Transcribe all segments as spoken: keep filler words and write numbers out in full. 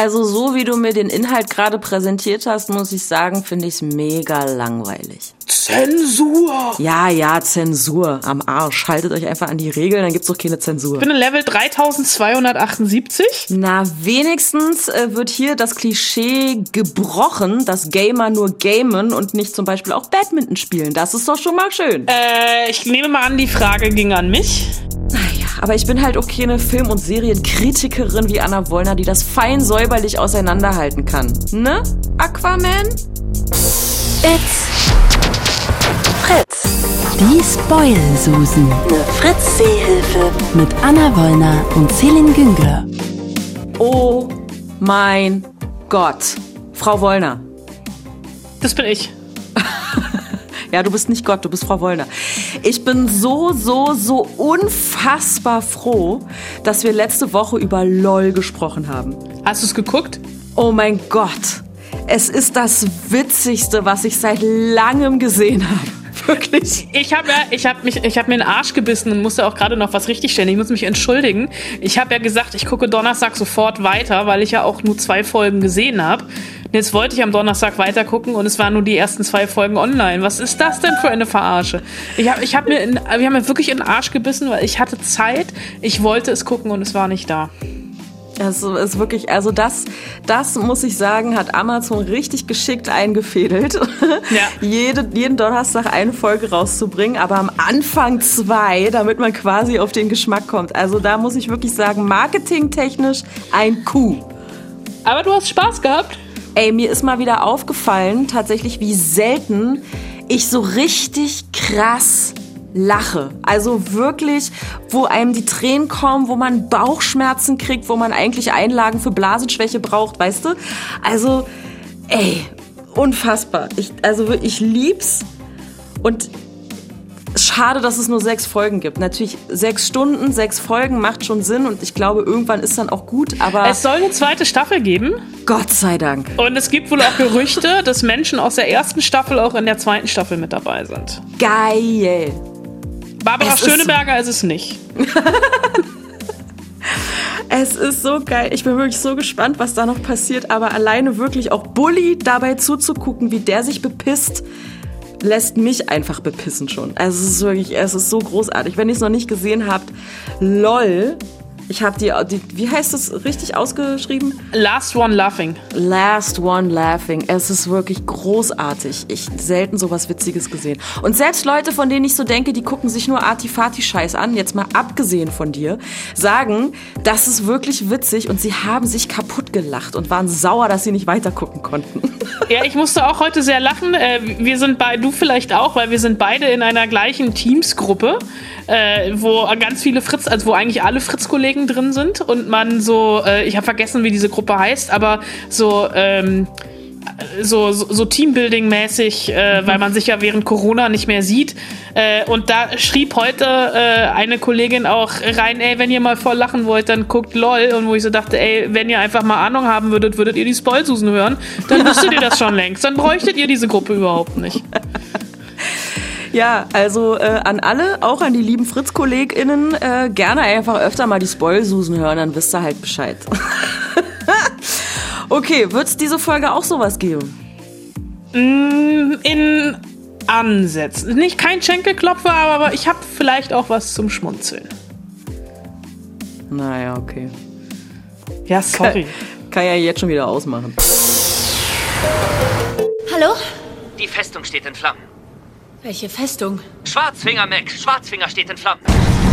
Also so wie du mir den Inhalt gerade präsentiert hast, muss ich sagen, finde ich es mega langweilig. Zensur! Ja, ja, Zensur. Am Arsch. Haltet euch einfach an die Regeln, dann gibt's doch keine Zensur. Ich bin in Level dreitausendzweihundertachtundsiebzig. Na, wenigstens äh, wird hier das Klischee gebrochen, dass Gamer nur gamen und nicht zum Beispiel auch Badminton spielen. Das ist doch schon mal schön. Äh, ich nehme mal an, die Frage ging an mich. Naja, aber ich bin halt auch keine Film- und Serienkritikerin wie Anna Wollner, die das fein säuberlich auseinanderhalten kann. Ne, Aquaman? It's Fritz. Die Spoil-Susen. Eine Fritz-Seehilfe. Mit Anna Wollner und Celine Güngler. Oh mein Gott. Frau Wollner. Das bin ich. Ja, du bist nicht Gott, du bist Frau Wollner. Ich bin so, so, so unfassbar froh, dass wir letzte Woche über LOL gesprochen haben. Hast du es geguckt? Oh mein Gott. Es ist das Witzigste, was ich seit langem gesehen habe. Wirklich. Ich habe ja, ich habe mich, ich habe mir in den Arsch gebissen und musste auch gerade noch was richtigstellen. Ich muss mich entschuldigen. Ich habe ja gesagt, ich gucke Donnerstag sofort weiter, weil ich ja auch nur zwei Folgen gesehen habe. Jetzt wollte ich am Donnerstag weiter gucken und es waren nur die ersten zwei Folgen online. Was ist das denn für eine Verarsche? Ich habe, ich habe mir, in, wir haben mir wirklich in den Arsch gebissen, weil ich hatte Zeit. Ich wollte es gucken und es war nicht da. Das ist wirklich, also das, das muss ich sagen, hat Amazon richtig geschickt eingefädelt. Ja. Jede, jeden Donnerstag eine Folge rauszubringen, aber am Anfang zwei, damit man quasi auf den Geschmack kommt. Also da muss ich wirklich sagen, marketingtechnisch ein Coup. Aber du hast Spaß gehabt? Ey, mir ist mal wieder aufgefallen, tatsächlich, wie selten ich so richtig krass lache. Also wirklich, wo einem die Tränen kommen, wo man Bauchschmerzen kriegt, wo man eigentlich Einlagen für Blasenschwäche braucht, weißt du? Also, ey, unfassbar. Ich, also ich lieb's und schade, dass es nur sechs Folgen gibt. Natürlich sechs Stunden, sechs Folgen macht schon Sinn und ich glaube, irgendwann ist dann auch gut, aber... Es soll eine zweite Staffel geben. Gott sei Dank. Und es gibt wohl auch Gerüchte, dass Menschen aus der ersten Staffel auch in der zweiten Staffel mit dabei sind. Geil. Barbara es Schöneberger ist, ist es nicht. Es ist so geil. Ich bin wirklich so gespannt, was da noch passiert. Aber alleine wirklich auch Bully dabei zuzugucken, wie der sich bepisst, lässt mich einfach bepissen schon. Also es ist wirklich, es ist so großartig. Wenn ihr es noch nicht gesehen habt, LOL. Ich habe die, die, wie heißt das richtig ausgeschrieben? Last One Laughing. Last One Laughing. Es ist wirklich großartig. Ich selten sowas Witziges gesehen. Und selbst Leute, von denen ich so denke, die gucken sich nur Artifati-Scheiß an, jetzt mal abgesehen von dir, sagen, das ist wirklich witzig und sie haben sich kaputt gelacht und waren sauer, dass sie nicht weiter gucken konnten. Ja, ich musste auch heute sehr lachen. Wir sind bei, du vielleicht auch, weil wir sind beide in einer gleichen Teamsgruppe, wo ganz viele Fritz, also wo eigentlich alle Fritz-Kollegen drin sind und man so, ich habe vergessen, wie diese Gruppe heißt, aber so ähm, so, so, so Teambuilding-mäßig, äh, mhm. weil man sich ja während Corona nicht mehr sieht. Äh, und da schrieb heute äh, eine Kollegin auch rein, ey, wenn ihr mal voll lachen wollt, dann guckt LOL. Und wo ich so dachte, ey, wenn ihr einfach mal Ahnung haben würdet, würdet ihr die Spoilsusen hören, dann wüsstet ihr das schon längst. Dann bräuchtet ihr diese Gruppe überhaupt nicht. Ja, also äh, an alle, auch an die lieben Fritz-KollegInnen, äh, gerne einfach öfter mal die Spoilsusen hören, dann wisst ihr halt Bescheid. Okay, wird es diese Folge auch sowas geben? In Ansätzen. Nicht kein Schenkelklopfer, aber ich habe vielleicht auch was zum Schmunzeln. Naja, okay. Ja, sorry. Kann, kann ja jetzt schon wieder ausmachen. Hallo? Die Festung steht in Flammen. Welche Festung? Schwarzfinger, Mac. Schwarzfinger steht in Flammen.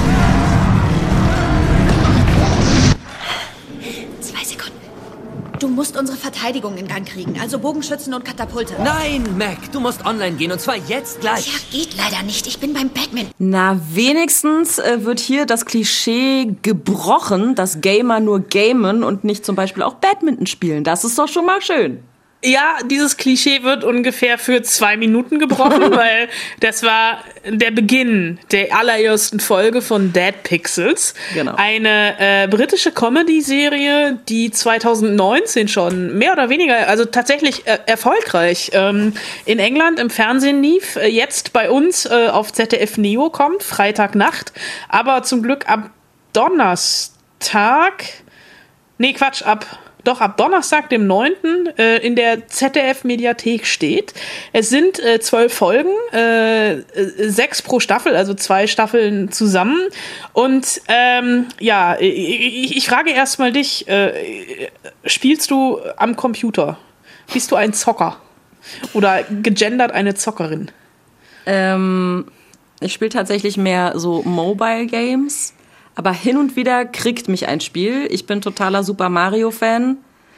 Zwei Sekunden. Du musst unsere Verteidigung in Gang kriegen, also Bogenschützen und Katapulte. Nein, Mac, du musst online gehen und zwar jetzt gleich. Ja, geht leider nicht. Ich bin beim Badminton. Na, wenigstens äh, wird hier das Klischee gebrochen, dass Gamer nur gamen und nicht zum Beispiel auch Badminton spielen. Das ist doch schon mal schön. Ja, dieses Klischee wird ungefähr für zwei Minuten gebrochen, weil das war der Beginn der allerersten Folge von Dead Pixels. Genau. Eine äh, britische Comedy-Serie, die zwanzig neunzehn schon mehr oder weniger, also tatsächlich äh, erfolgreich ähm, in England im Fernsehen lief, äh, jetzt bei uns äh, auf Z D F Neo kommt, Freitagnacht, aber zum Glück ab Donnerstag, nee Quatsch, ab doch ab Donnerstag, dem neunten Äh, in der Z D F-Mediathek steht. Es sind äh, zwölf Folgen, äh, sechs pro Staffel, also zwei Staffeln zusammen. Und ähm, ja, ich, ich frage erst mal dich, äh, spielst du am Computer? Bist du ein Zocker? Oder gegendert eine Zockerin? Ähm, ich spiele tatsächlich mehr so Mobile Games, aber hin und wieder kriegt mich ein Spiel. Ich bin totaler Super Mario Fan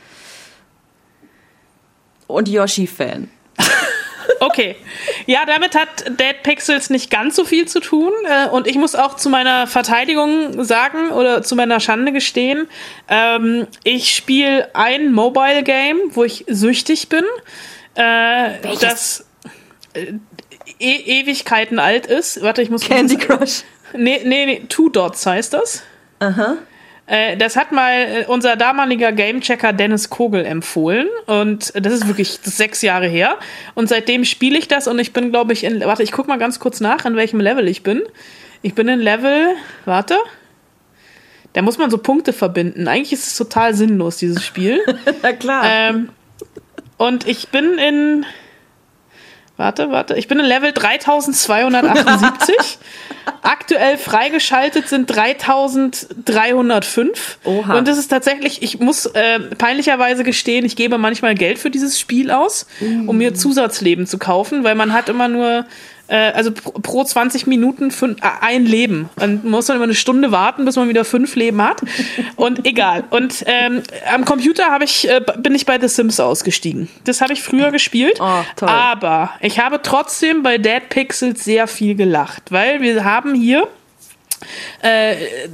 und Yoshi Fan. Okay, ja, damit hat Dead Pixels nicht ganz so viel zu tun. Und ich muss auch zu meiner Verteidigung sagen oder zu meiner Schande gestehen, ähm, ich spiele ein Mobile Game, wo ich süchtig bin, äh, das äh, e- Ewigkeiten alt ist. Warte, ich muss... Candy Crush. Nee, nee, nee, Two Dots heißt das. Aha. Das hat mal unser damaliger Gamechecker Dennis Kogel empfohlen und das ist wirklich das ist sechs Jahre her und seitdem spiele ich das und ich bin, glaube ich, in, warte, ich guck mal ganz kurz nach, in welchem Level ich bin. Ich bin in Level, warte, da muss man so Punkte verbinden. Eigentlich ist es total sinnlos, dieses Spiel. Na klar. Ähm, und ich bin in, warte, warte, ich bin in Level dreitausendzweihundertachtundsiebzig. Aktuell freigeschaltet sind dreitausenddreihundertfünf. Oha. Und das ist tatsächlich, ich muss äh, peinlicherweise gestehen, ich gebe manchmal Geld für dieses Spiel aus, mm. um mir Zusatzleben zu kaufen, weil man hat immer nur, äh, also pro, pro zwanzig Minuten fün- äh, ein Leben. Und man muss dann immer eine Stunde warten, bis man wieder fünf Leben hat. Und egal. Und ähm, am Computer hab ich, äh, bin ich bei The Sims ausgestiegen. Das habe ich früher gespielt. Oh, toll. Aber ich habe trotzdem bei Dead Pixels sehr viel gelacht, weil wir haben hier äh,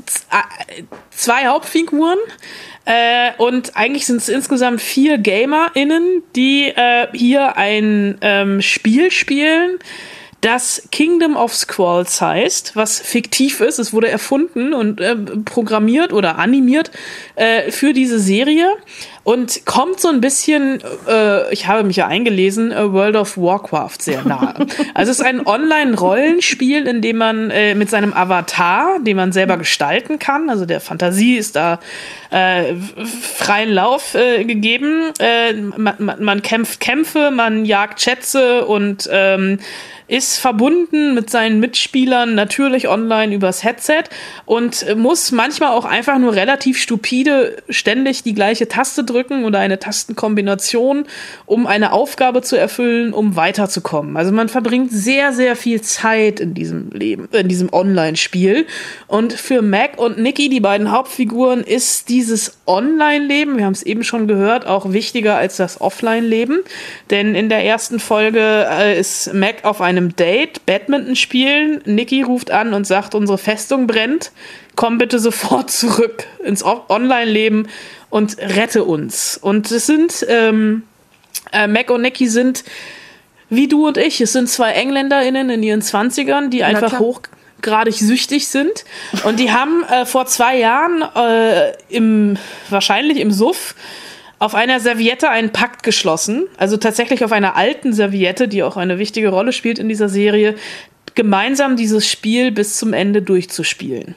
zwei Hauptfiguren äh, und eigentlich sind es insgesamt vier GamerInnen, die äh, hier ein ähm, Spiel spielen, das Kingdom of Squalls heißt, was fiktiv ist. Es wurde erfunden und äh, programmiert oder animiert äh, für diese Serie und kommt so ein bisschen, äh, ich habe mich ja eingelesen, äh, World of Warcraft sehr nahe. Also es ist ein Online-Rollenspiel, in dem man äh, mit seinem Avatar, den man selber gestalten kann, also der Fantasie ist da äh, freien Lauf äh, gegeben. Äh, man, man, man kämpft Kämpfe, man jagt Schätze und ähm, ist verbunden mit seinen Mitspielern natürlich online übers Headset und muss manchmal auch einfach nur relativ stupide ständig die gleiche Taste drücken oder eine Tastenkombination, um eine Aufgabe zu erfüllen, um weiterzukommen. Also man verbringt sehr, sehr viel Zeit in diesem Leben, in diesem Online-Spiel. Und für Mac und Nikki, die beiden Hauptfiguren, ist dieses Online-Leben, wir haben es eben schon gehört, auch wichtiger als das Offline-Leben. Denn in der ersten Folge äh, ist Mac auf einem Date, Badminton spielen. Nikki ruft an und sagt, unsere Festung brennt. Komm bitte sofort zurück ins Online-Leben und rette uns. Und es sind, ähm, äh, Mac und Nikki sind wie du und ich. Es sind zwei EngländerInnen in ihren Zwanzigern, die einfach hochgradig süchtig sind. Und die haben äh, vor zwei Jahren äh, im, wahrscheinlich im Suff auf einer Serviette einen Pakt geschlossen, also tatsächlich auf einer alten Serviette, die auch eine wichtige Rolle spielt in dieser Serie, gemeinsam dieses Spiel bis zum Ende durchzuspielen.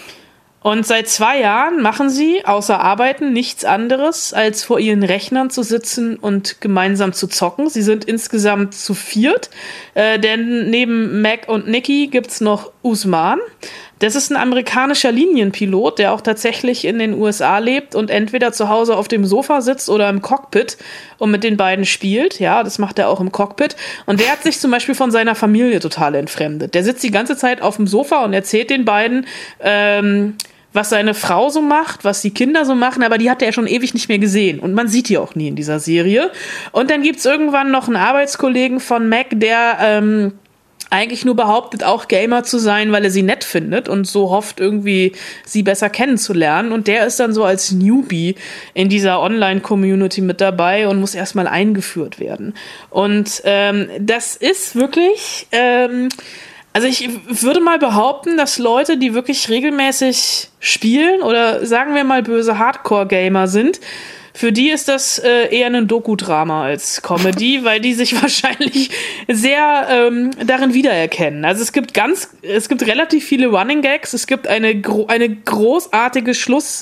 Und seit zwei Jahren machen sie außer Arbeiten nichts anderes, als vor ihren Rechnern zu sitzen und gemeinsam zu zocken. Sie sind insgesamt zu viert, äh, denn neben Mac und Nikki gibt's noch Usman. Das ist ein amerikanischer Linienpilot, der auch tatsächlich in den U S A lebt und entweder zu Hause auf dem Sofa sitzt oder im Cockpit und mit den beiden spielt. Ja, das macht er auch im Cockpit. Und der hat sich zum Beispiel von seiner Familie total entfremdet. Der sitzt die ganze Zeit auf dem Sofa und erzählt den beiden, ähm, was seine Frau so macht, was die Kinder so machen, aber die hat er ja schon ewig nicht mehr gesehen. Und man sieht die auch nie in dieser Serie. Und dann gibt's irgendwann noch einen Arbeitskollegen von Mac, der ähm, eigentlich nur behauptet, auch Gamer zu sein, weil er sie nett findet und so hofft, irgendwie sie besser kennenzulernen. Und der ist dann so als Newbie in dieser Online-Community mit dabei und muss erstmal eingeführt werden. Und ähm, das ist wirklich... Ähm, Also ich würde mal behaupten, dass Leute, die wirklich regelmäßig spielen oder sagen wir mal böse Hardcore-Gamer sind, für die ist das äh, eher ein Doku-Drama als Comedy, weil die sich wahrscheinlich sehr ähm, darin wiedererkennen. Also es gibt ganz, es gibt relativ viele Running Gags, es gibt eine gro- eine großartige Schluss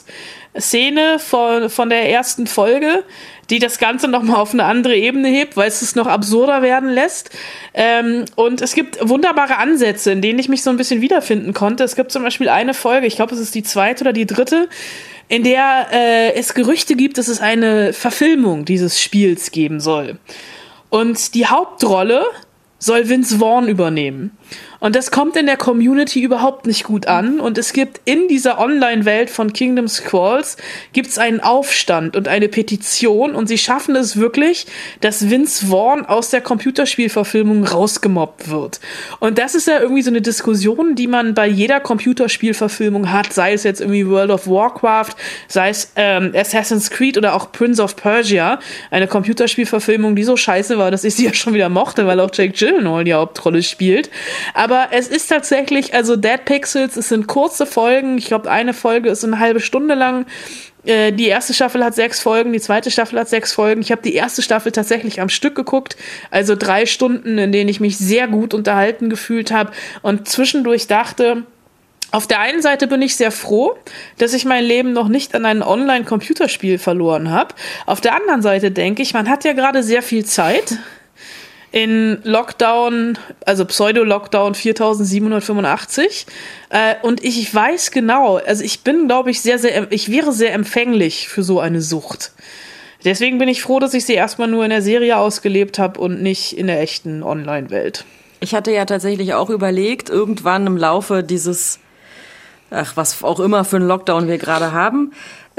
Szene von, von der ersten Folge, die das Ganze nochmal auf eine andere Ebene hebt, weil es es noch absurder werden lässt. Ähm, und es gibt wunderbare Ansätze, in denen ich mich so ein bisschen wiederfinden konnte. Es gibt zum Beispiel eine Folge, ich glaube, es ist die zweite oder die dritte, in der äh, es Gerüchte gibt, dass es eine Verfilmung dieses Spiels geben soll. Und die Hauptrolle soll Vince Vaughn übernehmen. Und das kommt in der Community überhaupt nicht gut an. Und es gibt in dieser Online-Welt von Kingdom Squalls gibt's einen Aufstand und eine Petition. Und sie schaffen es wirklich, dass Vince Vaughn aus der Computerspielverfilmung rausgemobbt wird. Und das ist ja irgendwie so eine Diskussion, die man bei jeder Computerspielverfilmung hat. Sei es jetzt irgendwie World of Warcraft, sei es ähm, Assassin's Creed oder auch Prince of Persia. Eine Computerspielverfilmung, die so scheiße war, dass ich sie ja schon wieder mochte, weil auch Jake Gyllenhaal die Hauptrolle spielt. Aber es ist tatsächlich, also Dead Pixels, es sind kurze Folgen. Ich glaube, eine Folge ist eine halbe Stunde lang. Äh, die erste Staffel hat sechs Folgen, die zweite Staffel hat sechs Folgen. Ich habe die erste Staffel tatsächlich am Stück geguckt. Also drei Stunden, in denen ich mich sehr gut unterhalten gefühlt habe und zwischendurch dachte, auf der einen Seite bin ich sehr froh, dass ich mein Leben noch nicht an ein Online-Computerspiel verloren habe. Auf der anderen Seite denke ich, man hat ja gerade sehr viel Zeit. In Lockdown, also Pseudo-Lockdown viertausendsiebenhundertfünfundachtzig. Äh, und ich weiß genau, also ich bin, glaube ich, sehr, sehr, ich wäre sehr empfänglich für so eine Sucht. Deswegen bin ich froh, dass ich sie erstmal nur in der Serie ausgelebt habe und nicht in der echten Online-Welt. Ich hatte ja tatsächlich auch überlegt, irgendwann im Laufe dieses, ach, was auch immer für einen Lockdown wir gerade haben,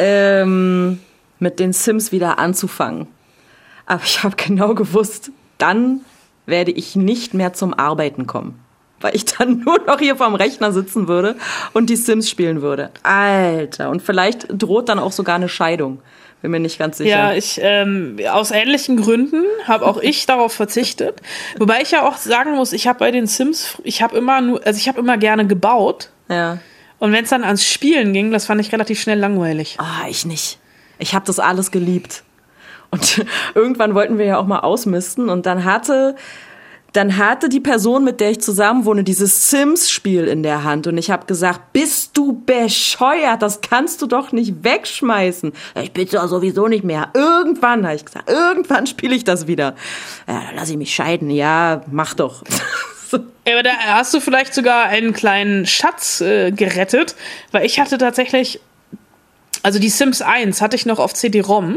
ähm, mit den Sims wieder anzufangen. Aber ich habe genau gewusst, dann werde ich nicht mehr zum Arbeiten kommen, weil ich dann nur noch hier vorm Rechner sitzen würde und die Sims spielen würde. Alter, und vielleicht droht dann auch sogar eine Scheidung. Bin mir nicht ganz sicher. Ja, ich ähm, aus ähnlichen Gründen habe auch ich darauf verzichtet. Wobei ich ja auch sagen muss, ich habe bei den Sims, ich habe immer nur, also ich habe immer gerne gebaut. Ja. Und wenn es dann ans Spielen ging, das fand ich relativ schnell langweilig. Ah, ich nicht. Ich habe das alles geliebt. Und irgendwann wollten wir ja auch mal ausmisten und dann hatte, dann hatte die Person, mit der ich zusammen wohne, dieses Sims-Spiel in der Hand und ich habe gesagt, bist du bescheuert, das kannst du doch nicht wegschmeißen. Ich bitte doch sowieso nicht mehr. Irgendwann, habe ich gesagt, irgendwann spiele ich das wieder. Ja, dann lass ich mich scheiden. Ja, mach doch. Aber da hast du vielleicht sogar einen kleinen Schatz äh, gerettet, weil ich hatte tatsächlich, also die Sims eins hatte ich noch auf C D-ROM.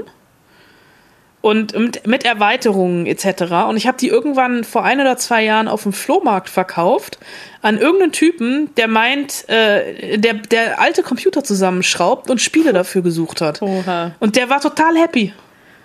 Und mit, mit Erweiterungen et cetera. Und ich habe die irgendwann vor ein oder zwei Jahren auf dem Flohmarkt verkauft an irgendeinen Typen, der meint, äh, der, der alte Computer zusammenschraubt und Spiele dafür gesucht hat. Oha. Und der war total happy.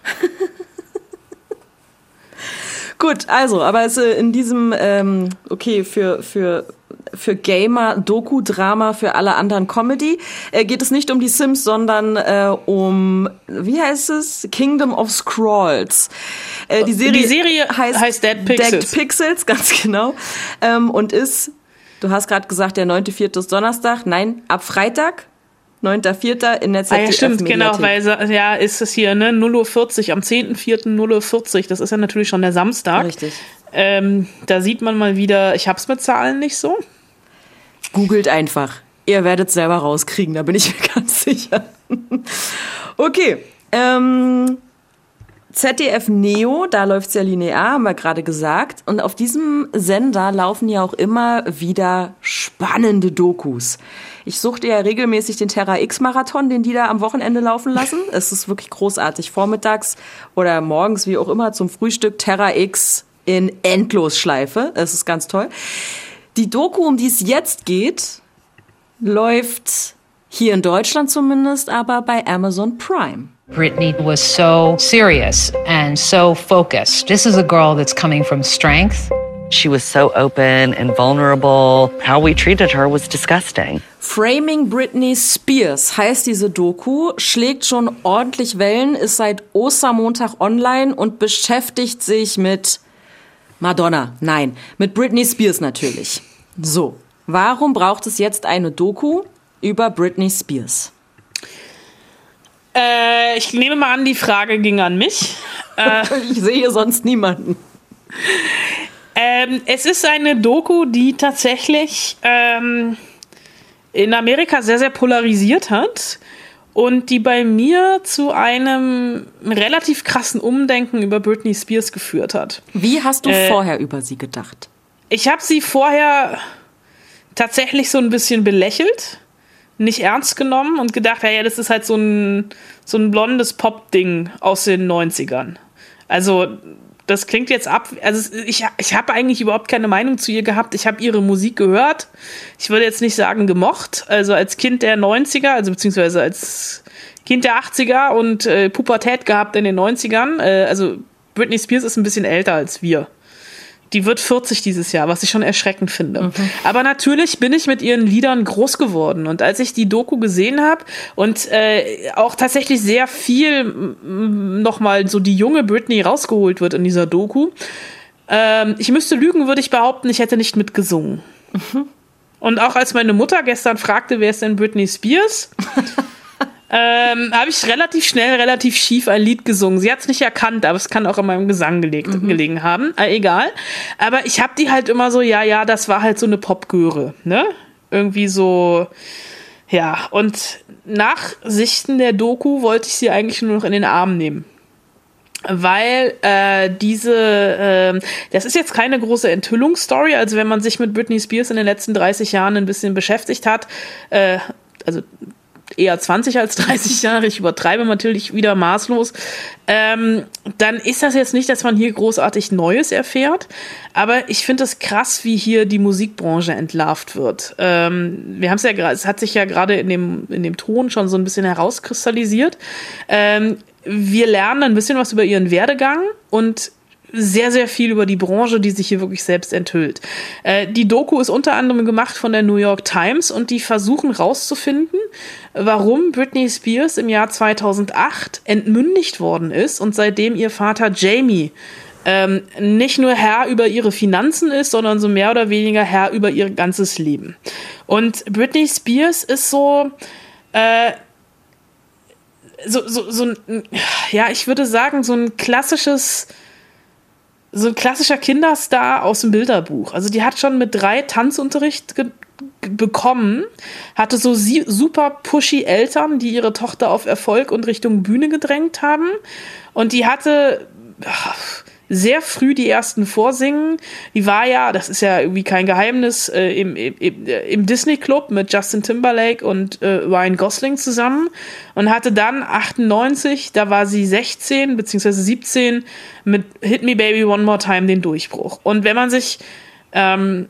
Gut, also, aber es, in diesem, ähm, okay, für, für, für Gamer, Doku-Drama, für alle anderen Comedy, äh, geht es nicht um die Sims, sondern äh, um, wie heißt es? Kingdom of Squalls. Äh, die Serie, die Serie heißt, heißt Dead Pixels. Dead Pixels, ganz genau. Ähm, und ist, du hast gerade gesagt, der neunte vierte ist Donnerstag. Nein, ab Freitag. neunter vierter in der Z D F-Mediathek. Ah, ja, stimmt, genau, weil, ja, ist es hier, ne, null Uhr vierzig, am zehnten vierten null Uhr vierzig, das ist ja natürlich schon der Samstag. Richtig. Ähm, da sieht man mal wieder, ich hab's mit Zahlen nicht so. Googelt einfach. Ihr werdet selber rauskriegen, da bin ich mir ganz sicher. Okay, ähm, Z D F Neo, da läuft's ja linear, haben wir gerade gesagt. Und auf diesem Sender laufen ja auch immer wieder spannende Dokus. Ich suchte ja regelmäßig den Terra X-Marathon, den die da am Wochenende laufen lassen. Es ist wirklich großartig. Vormittags oder morgens, wie auch immer, zum Frühstück Terra X in Endlosschleife. Es ist ganz toll. Die Doku, um die es jetzt geht, läuft hier in Deutschland zumindest, aber bei Amazon Prime. Britney was so serious and so focused. This is a girl that's coming from strength. She was so open and vulnerable. How we treated her was disgusting. Framing Britney Spears heißt diese Doku, schlägt schon ordentlich Wellen, ist seit Ostermontag online und beschäftigt sich mit Madonna. Nein, mit Britney Spears natürlich. So, warum braucht es jetzt eine Doku über Britney Spears? Äh, ich nehme mal an, die Frage ging an mich. Äh, ich sehe sonst niemanden. Ähm, es ist eine Doku, die tatsächlich ähm, in Amerika sehr, sehr polarisiert hat und die bei mir zu einem relativ krassen Umdenken über Britney Spears geführt hat. Wie hast du äh, vorher über sie gedacht? Ich habe sie vorher tatsächlich so ein bisschen belächelt, nicht ernst genommen und gedacht, ja, das ist halt so ein, so ein blondes Pop-Ding aus den neunzigern. Also das klingt jetzt ab, also ich, ich habe eigentlich überhaupt keine Meinung zu ihr gehabt. Ich habe ihre Musik gehört. Ich würde jetzt nicht sagen gemocht. Also als Kind der neunziger, also beziehungsweise als Kind der achtziger und äh, Pubertät gehabt in den neunzigern. Äh, also Britney Spears ist ein bisschen älter als wir. Die wird vierzig dieses Jahr, was ich schon erschreckend finde. Mhm. Aber natürlich bin ich mit ihren Liedern groß geworden. Und als ich die Doku gesehen habe und äh, auch tatsächlich sehr viel nochmal so die junge Britney rausgeholt wird in dieser Doku, ähm, ich müsste lügen, würde ich behaupten, ich hätte nicht mitgesungen. Mhm. Und auch als meine Mutter gestern fragte, wer ist denn Britney Spears, ähm, habe ich relativ schnell, relativ schief ein Lied gesungen. Sie hat es nicht erkannt, aber es kann auch in meinem Gesang gelegt, mhm. gelegen haben. Äh, egal. Aber ich habe die halt immer so, ja, ja, das war halt so eine Popgöre, ne? Irgendwie so, ja. Und nach Sichten der Doku wollte ich sie eigentlich nur noch in den Arm nehmen. Weil äh, diese, äh, das ist jetzt keine große Enthüllungsstory, also wenn man sich mit Britney Spears in den letzten dreißig Jahren ein bisschen beschäftigt hat, äh, also eher zwanzig als dreißig Jahre, ich übertreibe natürlich wieder maßlos, ähm, dann ist das jetzt nicht, dass man hier großartig Neues erfährt, aber ich finde es krass, wie hier die Musikbranche entlarvt wird. Ähm, wir haben es ja gerade, es hat sich ja gerade in dem, in dem Ton schon so ein bisschen herauskristallisiert. Ähm, wir lernen ein bisschen was über ihren Werdegang und sehr, sehr viel über die Branche, die sich hier wirklich selbst enthüllt. Äh, die Doku ist unter anderem gemacht von der New York Times und die versuchen rauszufinden, warum Britney Spears im Jahr zweitausendacht entmündigt worden ist und seitdem ihr Vater Jamie ähm, nicht nur Herr über ihre Finanzen ist, sondern so mehr oder weniger Herr über ihr ganzes Leben. Und Britney Spears ist so äh, so, so, so ein, ja, ich würde sagen, so ein klassisches so ein klassischer Kinderstar aus dem Bilderbuch. Also die hat schon mit drei Tanzunterricht ge- ge- bekommen, hatte so sie- super pushy Eltern, die ihre Tochter auf Erfolg und Richtung Bühne gedrängt haben. Und die hatte ach, sehr früh die ersten Vorsingen. Die war ja, das ist ja irgendwie kein Geheimnis, äh, im, im, im Disney-Club mit Justin Timberlake und äh, Ryan Gosling zusammen und hatte dann achtundneunzig, da war sie sechzehn beziehungsweise siebzehn, mit Hit Me Baby One More Time den Durchbruch. Und wenn man sich ähm,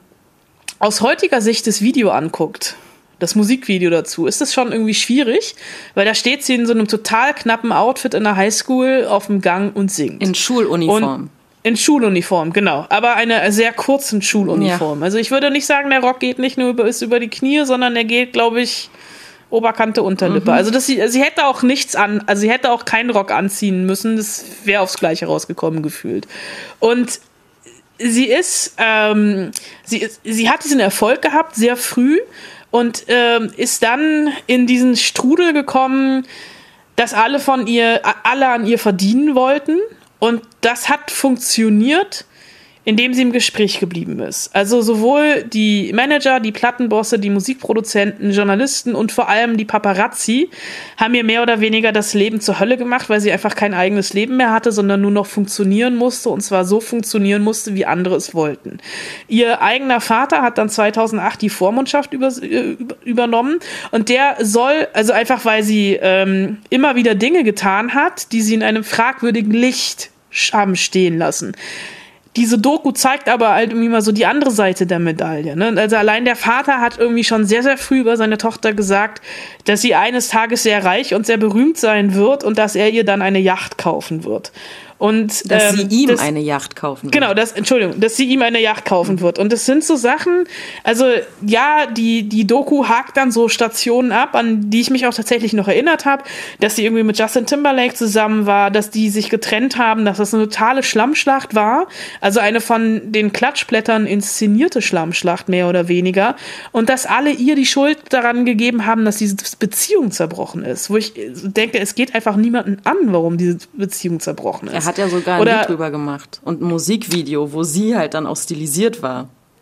aus heutiger Sicht das Video anguckt, das Musikvideo dazu, ist das schon irgendwie schwierig, weil da steht sie in so einem total knappen Outfit in der Highschool auf dem Gang und singt. In Schuluniform. Und in Schuluniform, genau. Aber eine sehr kurzen Schuluniform. Ja. Also ich würde nicht sagen, der Rock geht nicht nur über, ist über die Knie, sondern der geht, glaube ich, Oberkante, Unterlippe. Mhm. Also das, sie, sie hätte auch nichts an, also sie hätte auch keinen Rock anziehen müssen. Das wäre aufs Gleiche rausgekommen gefühlt. Und sie ist, ähm, sie ist, sie hat diesen Erfolg gehabt, sehr früh. Und ähm, ist dann in diesen Strudel gekommen, dass alle von ihr, alle an ihr verdienen wollten. Und das hat funktioniert, indem sie im Gespräch geblieben ist. Also sowohl die Manager, die Plattenbosse, die Musikproduzenten, Journalisten und vor allem die Paparazzi haben ihr mehr oder weniger das Leben zur Hölle gemacht, weil sie einfach kein eigenes Leben mehr hatte, sondern nur noch funktionieren musste und zwar so funktionieren musste, wie andere es wollten. Ihr eigener Vater hat dann zweitausendacht die Vormundschaft über, über, übernommen und der soll, also einfach weil sie ähm, immer wieder Dinge getan hat, die sie in einem fragwürdigen Licht haben stehen lassen. Diese Doku zeigt aber halt irgendwie mal so die andere Seite der Medaille. Ne? Also allein der Vater hat irgendwie schon sehr, sehr früh über seine Tochter gesagt, dass sie eines Tages sehr reich und sehr berühmt sein wird und dass er ihr dann eine Yacht kaufen wird. Und, dass ähm, sie ihm das, eine Yacht kaufen wird. Genau, das, Entschuldigung, dass sie ihm eine Yacht kaufen wird. Und das sind so Sachen, also ja, die, die Doku hakt dann so Stationen ab, an die ich mich auch tatsächlich noch erinnert habe, dass sie irgendwie mit Justin Timberlake zusammen war, dass die sich getrennt haben, dass das eine totale Schlammschlacht war. Also eine von den Klatschblättern inszenierte Schlammschlacht, mehr oder weniger. Und dass alle ihr die Schuld daran gegeben haben, dass diese Beziehung zerbrochen ist. Wo ich denke, es geht einfach niemanden an, warum diese Beziehung zerbrochen ist. Er hat ja sogar ein Oder, Lied drüber gemacht und ein Musikvideo, wo sie halt dann auch stilisiert war.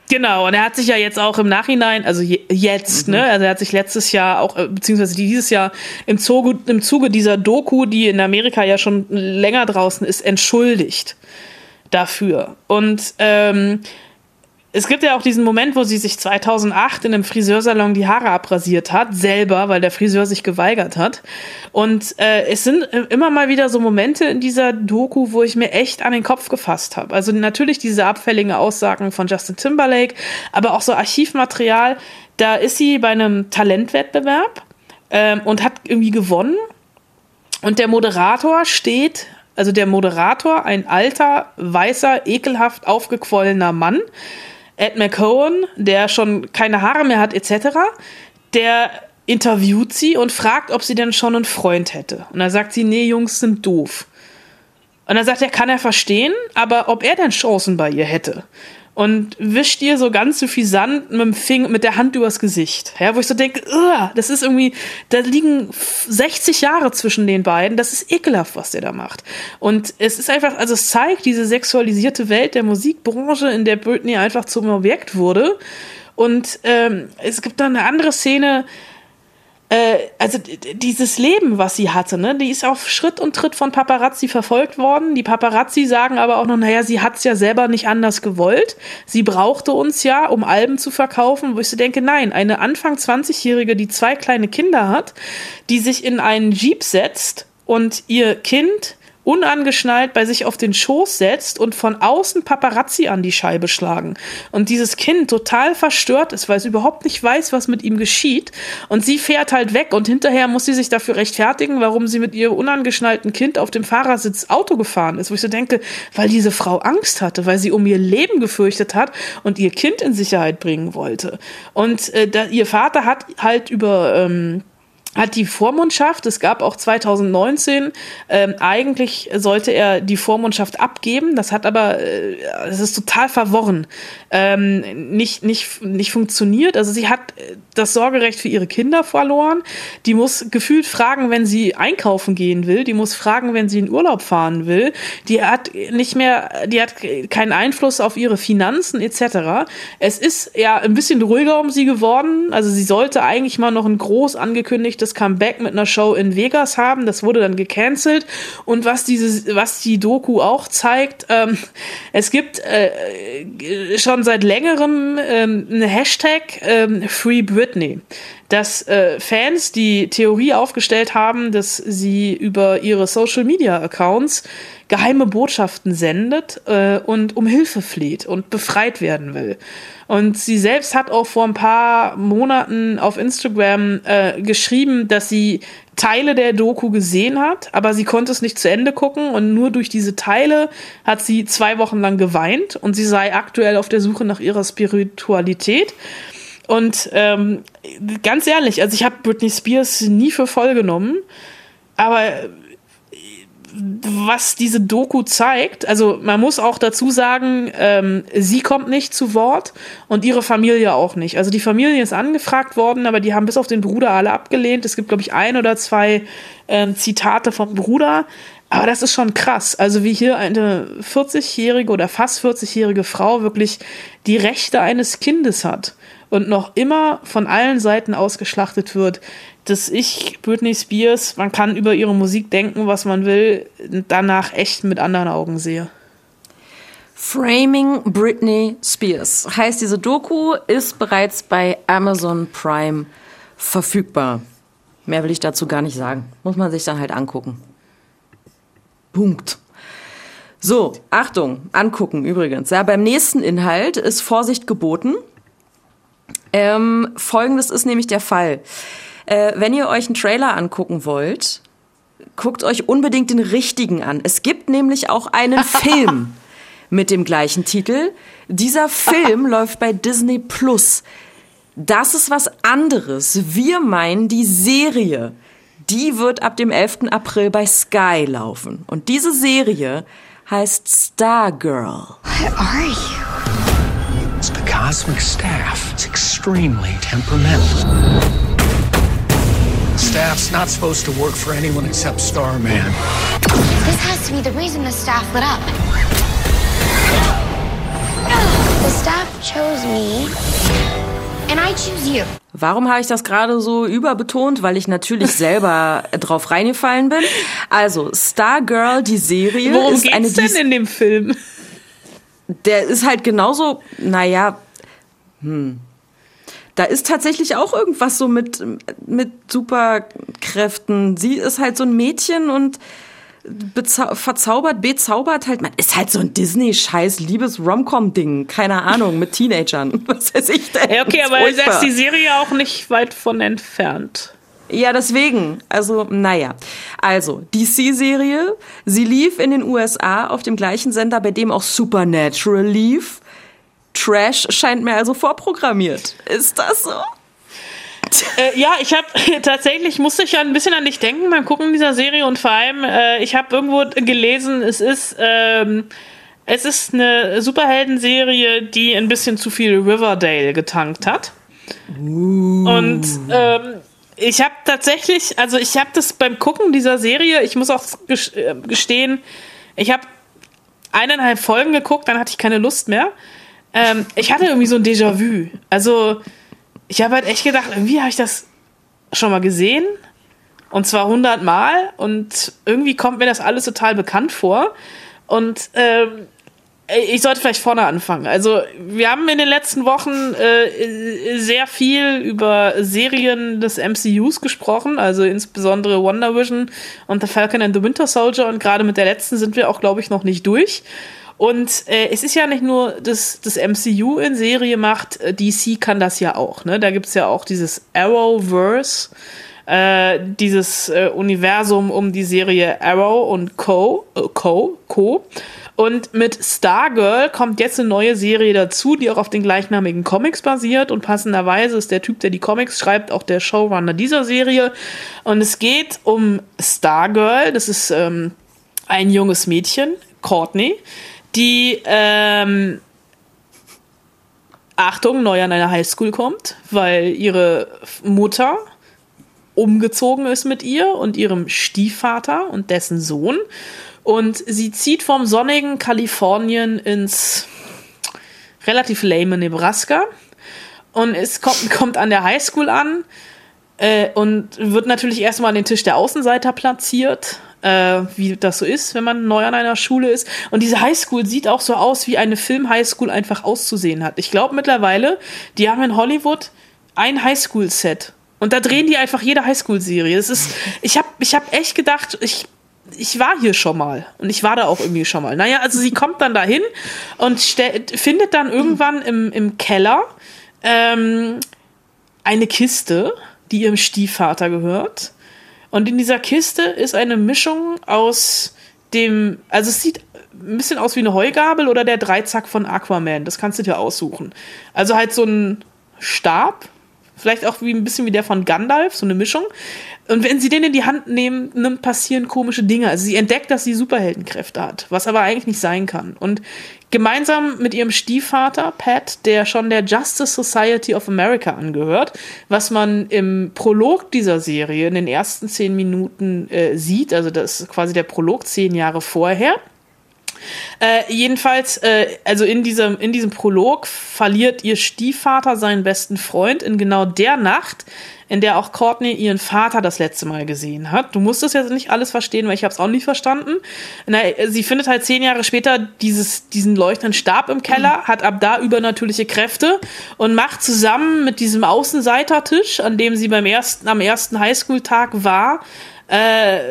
Genau, und er hat sich ja jetzt auch im Nachhinein, also je, jetzt, mhm. ne, also er hat sich letztes Jahr auch, beziehungsweise dieses Jahr im Zuge, im Zuge dieser Doku, die in Amerika ja schon länger draußen ist, entschuldigt dafür. Und ähm, es gibt ja auch diesen Moment, wo sie sich zweitausendacht in einem Friseursalon die Haare abrasiert hat, selber, weil der Friseur sich geweigert hat. Und äh, es sind immer mal wieder so Momente in dieser Doku, wo ich mir echt an den Kopf gefasst habe. Also natürlich diese abfälligen Aussagen von Justin Timberlake, aber auch so Archivmaterial. Da ist sie bei einem Talentwettbewerb ähm, und hat irgendwie gewonnen. Und der Moderator steht, also der Moderator, ein alter, weißer, ekelhaft aufgequollener Mann, Ed McCohen, der schon keine Haare mehr hat, et cetera, der interviewt sie und fragt, ob sie denn schon einen Freund hätte. Und dann sagt sie, nee, Jungs sind doof. Und dann sagt er, kann er verstehen, aber ob er denn Chancen bei ihr hätte. Und wischt ihr so ganz suffisant mit dem Finger, mit der Hand übers Gesicht. Ja, wo ich so denke, das ist irgendwie, da liegen sechzig Jahre zwischen den beiden. Das ist ekelhaft, was der da macht. Und es ist einfach, also es zeigt diese sexualisierte Welt der Musikbranche, in der Britney einfach zum Objekt wurde. Und ähm, es gibt dann eine andere Szene, also dieses Leben, was sie hatte, ne, die ist auf Schritt und Tritt von Paparazzi verfolgt worden. Die Paparazzi sagen aber auch noch, naja, sie hat's ja selber nicht anders gewollt. Sie brauchte uns ja, um Alben zu verkaufen, wo ich so denke, nein, eine Anfang zwanzigjährige, die zwei kleine Kinder hat, die sich in einen Jeep setzt und ihr Kind unangeschnallt bei sich auf den Schoß setzt und von außen Paparazzi an die Scheibe schlagen. Und dieses Kind total verstört ist, weil es überhaupt nicht weiß, was mit ihm geschieht. Und sie fährt halt weg und hinterher muss sie sich dafür rechtfertigen, warum sie mit ihrem unangeschnallten Kind auf dem Fahrersitz Auto gefahren ist. Wo ich so denke, weil diese Frau Angst hatte, weil sie um ihr Leben gefürchtet hat und ihr Kind in Sicherheit bringen wollte. Und äh, da, ihr Vater hat halt über... Ähm, hat die Vormundschaft, es gab auch zweitausendneunzehn, ähm, eigentlich sollte er die Vormundschaft abgeben, das hat aber, äh, es ist total verworren, ähm, nicht, nicht, nicht funktioniert, also sie hat das Sorgerecht für ihre Kinder verloren, die muss gefühlt fragen, wenn sie einkaufen gehen will, die muss fragen, wenn sie in Urlaub fahren will, die hat nicht mehr, die hat keinen Einfluss auf ihre Finanzen et cetera. Es ist ja ein bisschen ruhiger um sie geworden, also sie sollte eigentlich mal noch ein groß angekündigt das Comeback mit einer Show in Vegas haben. Das wurde dann gecancelt. Und was diese, was die Doku auch zeigt, ähm, es gibt äh, schon seit längerem ähm, eine Hashtag ähm, Free Britney, dass äh, Fans die Theorie aufgestellt haben, dass sie über ihre Social-Media-Accounts geheime Botschaften sendet äh, und um Hilfe fleht und befreit werden will. Und sie selbst hat auch vor ein paar Monaten auf Instagram äh, geschrieben, dass sie Teile der Doku gesehen hat, aber sie konnte es nicht zu Ende gucken und nur durch diese Teile hat sie zwei Wochen lang geweint und sie sei aktuell auf der Suche nach ihrer Spiritualität. Und ähm, ganz ehrlich, also ich habe Britney Spears nie für voll genommen, aber was diese Doku zeigt, also man muss auch dazu sagen, ähm, sie kommt nicht zu Wort und ihre Familie auch nicht. Also die Familie ist angefragt worden, aber die haben bis auf den Bruder alle abgelehnt. Es gibt, glaube ich, ein oder zwei ähm, Zitate vom Bruder. Aber das ist schon krass. Also wie hier eine vierzigjährige oder fast vierzigjährige Frau wirklich die Rechte eines Kindes hat und noch immer von allen Seiten ausgeschlachtet wird, dass ich, Britney Spears, man kann über ihre Musik denken, was man will, danach echt mit anderen Augen sehe. Framing Britney Spears heißt diese Doku, ist bereits bei Amazon Prime verfügbar. Mehr will ich dazu gar nicht sagen. Muss man sich dann halt angucken. Punkt. So, Achtung, angucken übrigens. Ja, beim nächsten Inhalt ist Vorsicht geboten. Ähm, Folgendes ist nämlich der Fall. Äh, wenn ihr euch einen Trailer angucken wollt, guckt euch unbedingt den richtigen an. Es gibt nämlich auch einen Film mit dem gleichen Titel. Dieser Film läuft bei Disney Plus. Das ist was anderes. Wir meinen die Serie. Die wird ab dem elften April bei Sky laufen. Und diese Serie heißt Stargirl. What are you? It's the cosmic staff. It's extremely temperamental. Staff's not supposed to work for anyone except Starman. This has to be the reason the staff lit up. The staff chose me, and I choose you. Warum habe ich das gerade so überbetont? Weil ich natürlich selber drauf reingefallen bin. Also, Stargirl, die Serie. Worum ist geht's eine, denn in dem Film? Der ist halt genauso, naja, hm. Da ist tatsächlich auch irgendwas so mit, mit Superkräften. Sie ist halt so ein Mädchen und bezau- verzaubert, bezaubert halt. Man ist halt so ein Disney-Scheiß, Liebes-Romcom-Ding. Keine Ahnung, mit Teenagern. Was weiß ich denn? Ja, okay, aber da ist die Serie auch nicht weit von entfernt. Ja, deswegen. Also, naja. Also, D C-Serie. Sie lief in den U S A auf dem gleichen Sender, bei dem auch Supernatural lief. Trash scheint mir also vorprogrammiert. Ist das so? Äh, ja, ich habe tatsächlich, musste ich ja ein bisschen an dich denken beim Gucken dieser Serie und vor allem, äh, ich habe irgendwo gelesen, es ist, ähm, es ist eine Superheldenserie, die ein bisschen zu viel Riverdale getankt hat. Uh. Und ähm, ich habe tatsächlich, also ich habe das beim Gucken dieser Serie, ich muss auch gestehen, ich habe eineinhalb Folgen geguckt, dann hatte ich keine Lust mehr. Ähm, ich hatte irgendwie so ein Déjà-vu. Also, ich habe halt echt gedacht, irgendwie habe ich das schon mal gesehen. Und zwar hundertmal. Und irgendwie kommt mir das alles total bekannt vor. Und ähm, ich sollte vielleicht vorne anfangen. Also, wir haben in den letzten Wochen äh, sehr viel über Serien des M C Us gesprochen. Also insbesondere Wonder Vision und The Falcon and the Winter Soldier. Und gerade mit der letzten sind wir auch, glaube ich, noch nicht durch. Und äh, es ist ja nicht nur, dass das M C U in Serie macht, D C kann das ja auch. Ne? Da gibt's ja auch dieses Arrowverse, äh, dieses äh, Universum um die Serie Arrow und Co. Äh, Co. Co. Und mit Stargirl kommt jetzt eine neue Serie dazu, die auch auf den gleichnamigen Comics basiert. Und passenderweise ist der Typ, der die Comics schreibt, auch der Showrunner dieser Serie. Und es geht um Stargirl, das ist ähm, ein junges Mädchen, Courtney, die, ähm, Achtung, neu an eine Highschool kommt, weil ihre Mutter umgezogen ist mit ihr und ihrem Stiefvater und dessen Sohn. Und sie zieht vom sonnigen Kalifornien ins relativ lame Nebraska und es kommt, kommt an der Highschool an äh, und wird natürlich erstmal an den Tisch der Außenseiter platziert. Äh, wie das so ist, wenn man neu an einer Schule ist. Und diese Highschool sieht auch so aus, wie eine Film-Highschool einfach auszusehen hat. Ich glaube mittlerweile, die haben in Hollywood ein Highschool-Set. Und da drehen die einfach jede Highschool-Serie. Das ist, ich habe ich hab echt gedacht, ich, ich war hier schon mal. Und ich war da auch irgendwie schon mal. Naja, also sie kommt dann dahin und stell, findet dann irgendwann im, im Keller ähm, eine Kiste, die ihrem Stiefvater gehört. Und in dieser Kiste ist eine Mischung aus dem, also es sieht ein bisschen aus wie eine Heugabel oder der Dreizack von Aquaman. Das kannst du dir aussuchen. Also halt so ein Stab, vielleicht auch wie ein bisschen wie der von Gandalf, so eine Mischung. Und wenn sie den in die Hand nehmen, nimmt, passieren komische Dinge. Also sie entdeckt, dass sie Superheldenkräfte hat, was aber eigentlich nicht sein kann. Und gemeinsam mit ihrem Stiefvater, Pat, der schon der Justice Society of America angehört, was man im Prolog dieser Serie in den ersten zehn Minuten äh, sieht, also das ist quasi der Prolog zehn Jahre vorher. Äh, jedenfalls, äh, also in diesem, in diesem Prolog verliert ihr Stiefvater seinen besten Freund in genau der Nacht, in der auch Courtney ihren Vater das letzte Mal gesehen hat. Du musst das jetzt nicht alles verstehen, weil ich habe es auch nicht verstanden. Na, sie findet halt zehn Jahre später dieses, diesen leuchtenden Stab im Keller, hat ab da übernatürliche Kräfte und macht zusammen mit diesem Außenseitertisch, an dem sie beim ersten, am ersten Highschool-Tag war, äh,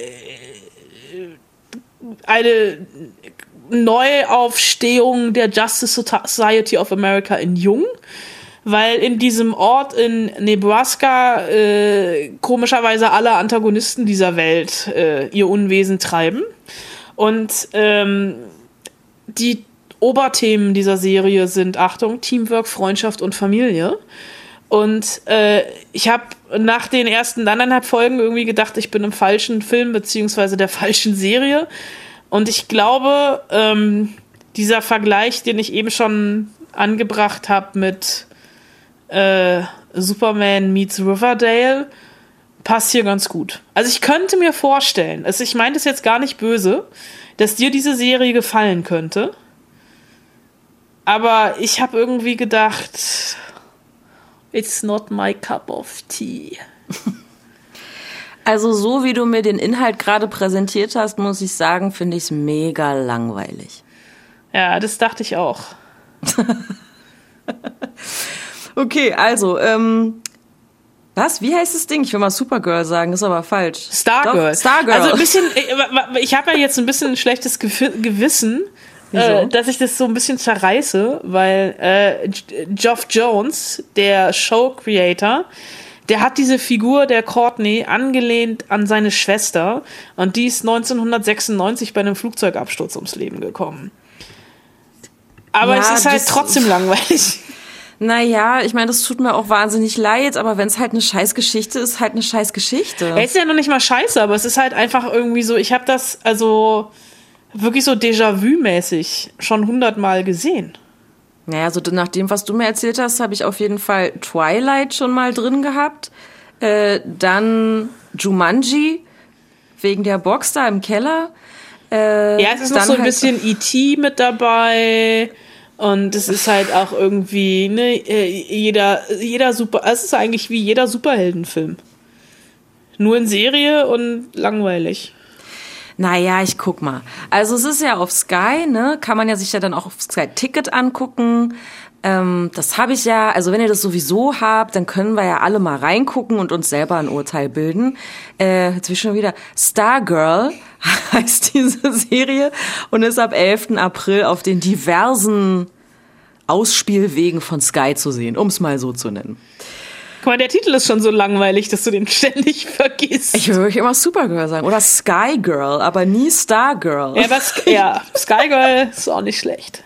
eine Neuaufstehung der Justice Society of America in Jung, weil in diesem Ort in Nebraska äh, komischerweise alle Antagonisten dieser Welt äh, ihr Unwesen treiben. Und ähm, die Oberthemen dieser Serie sind, Achtung, Teamwork, Freundschaft und Familie. Und äh, ich habe nach den ersten anderthalb Folgen irgendwie gedacht, ich bin im falschen Film beziehungsweise der falschen Serie. Und ich glaube, ähm, dieser Vergleich, den ich eben schon angebracht habe mit äh, Superman meets Riverdale, passt hier ganz gut. Also ich könnte mir vorstellen, also ich meine das jetzt gar nicht böse, dass dir diese Serie gefallen könnte. Aber ich habe irgendwie gedacht, it's not my cup of tea. Also so wie du mir den Inhalt gerade präsentiert hast, muss ich sagen, finde ich es mega langweilig. Ja, das dachte ich auch. Okay, also, ähm, was? Wie heißt das Ding? Ich will mal Supergirl sagen, ist aber falsch. Stargirl. Doch, Stargirl. Also ein bisschen, ich habe ja jetzt ein bisschen ein schlechtes Gewissen, äh, dass ich das so ein bisschen zerreiße, weil äh, Geoff Jones, der Show-Creator, der hat diese Figur der Courtney angelehnt an seine Schwester und die ist neunzehnhundertsechsundneunzig bei einem Flugzeugabsturz ums Leben gekommen. Aber ja, es ist halt trotzdem langweilig. Naja, ich meine, das tut mir auch wahnsinnig leid, aber wenn es halt eine Scheißgeschichte ist, halt eine Scheißgeschichte. Ja, ist ja noch nicht mal scheiße, aber es ist halt einfach irgendwie so, ich habe das also wirklich so Déjà-vu-mäßig schon hundertmal gesehen. Naja, so nach dem, was du mir erzählt hast, habe ich auf jeden Fall Twilight schon mal drin gehabt. Äh, dann Jumanji, wegen der Box da im Keller. Äh, ja, es ist noch so ein halt bisschen E T mit dabei und es ist halt auch irgendwie, ne, jeder, jeder super, es ist eigentlich wie jeder Superheldenfilm. Nur in Serie und langweilig. Naja, ich guck mal. Also es ist ja auf Sky, ne, kann man ja sich ja dann auch auf Sky Ticket angucken. Ähm, das habe ich ja, also wenn ihr das sowieso habt, dann können wir ja alle mal reingucken und uns selber ein Urteil bilden. Äh, jetzt will ich schon wieder, Stargirl heißt diese Serie und ist ab elften April auf den diversen Ausspielwegen von Sky zu sehen, um es mal so zu nennen. Guck mal, der Titel ist schon so langweilig, dass du den ständig vergisst. Ich würde immer Supergirl sagen oder Sky Girl, aber nie Stargirl. Ja, aber Sk- ja, Sky Girl ist auch nicht schlecht.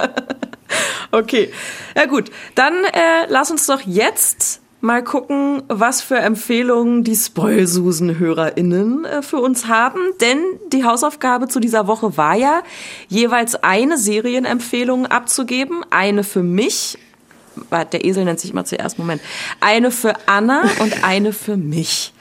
Okay, ja gut, dann äh, lass uns doch jetzt mal gucken, was für Empfehlungen die Spoilsusen-HörerInnen äh, für uns haben. Denn die Hausaufgabe zu dieser Woche war ja, jeweils eine Serienempfehlung abzugeben. Eine für mich, der Esel nennt sich immer zuerst, Moment, eine für Anna und eine für mich.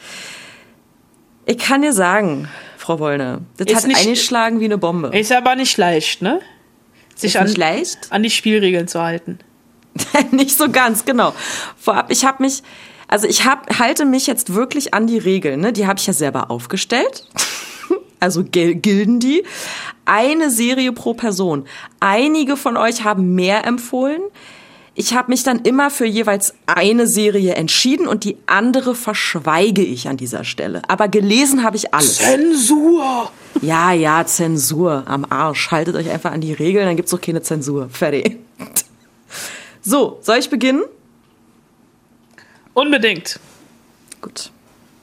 Ich kann dir sagen, Frau Wollner, das ist hat nicht, eingeschlagen wie eine Bombe. Ist aber nicht leicht, ne? Sich an, an die Spielregeln zu halten. Nicht so ganz, genau. Vorab, ich habe mich, also ich hab, halte mich jetzt wirklich an die Regeln, ne? Die habe ich ja selber aufgestellt. Also gilden die. Eine Serie pro Person. Einige von euch haben mehr empfohlen. Ich habe mich dann immer für jeweils eine Serie entschieden und die andere verschweige ich an dieser Stelle. Aber gelesen habe ich alles. Zensur! Ja, ja, Zensur am Arsch. Haltet euch einfach an die Regeln, dann gibt's auch keine Zensur. Fertig. So, soll ich beginnen? Unbedingt. Gut.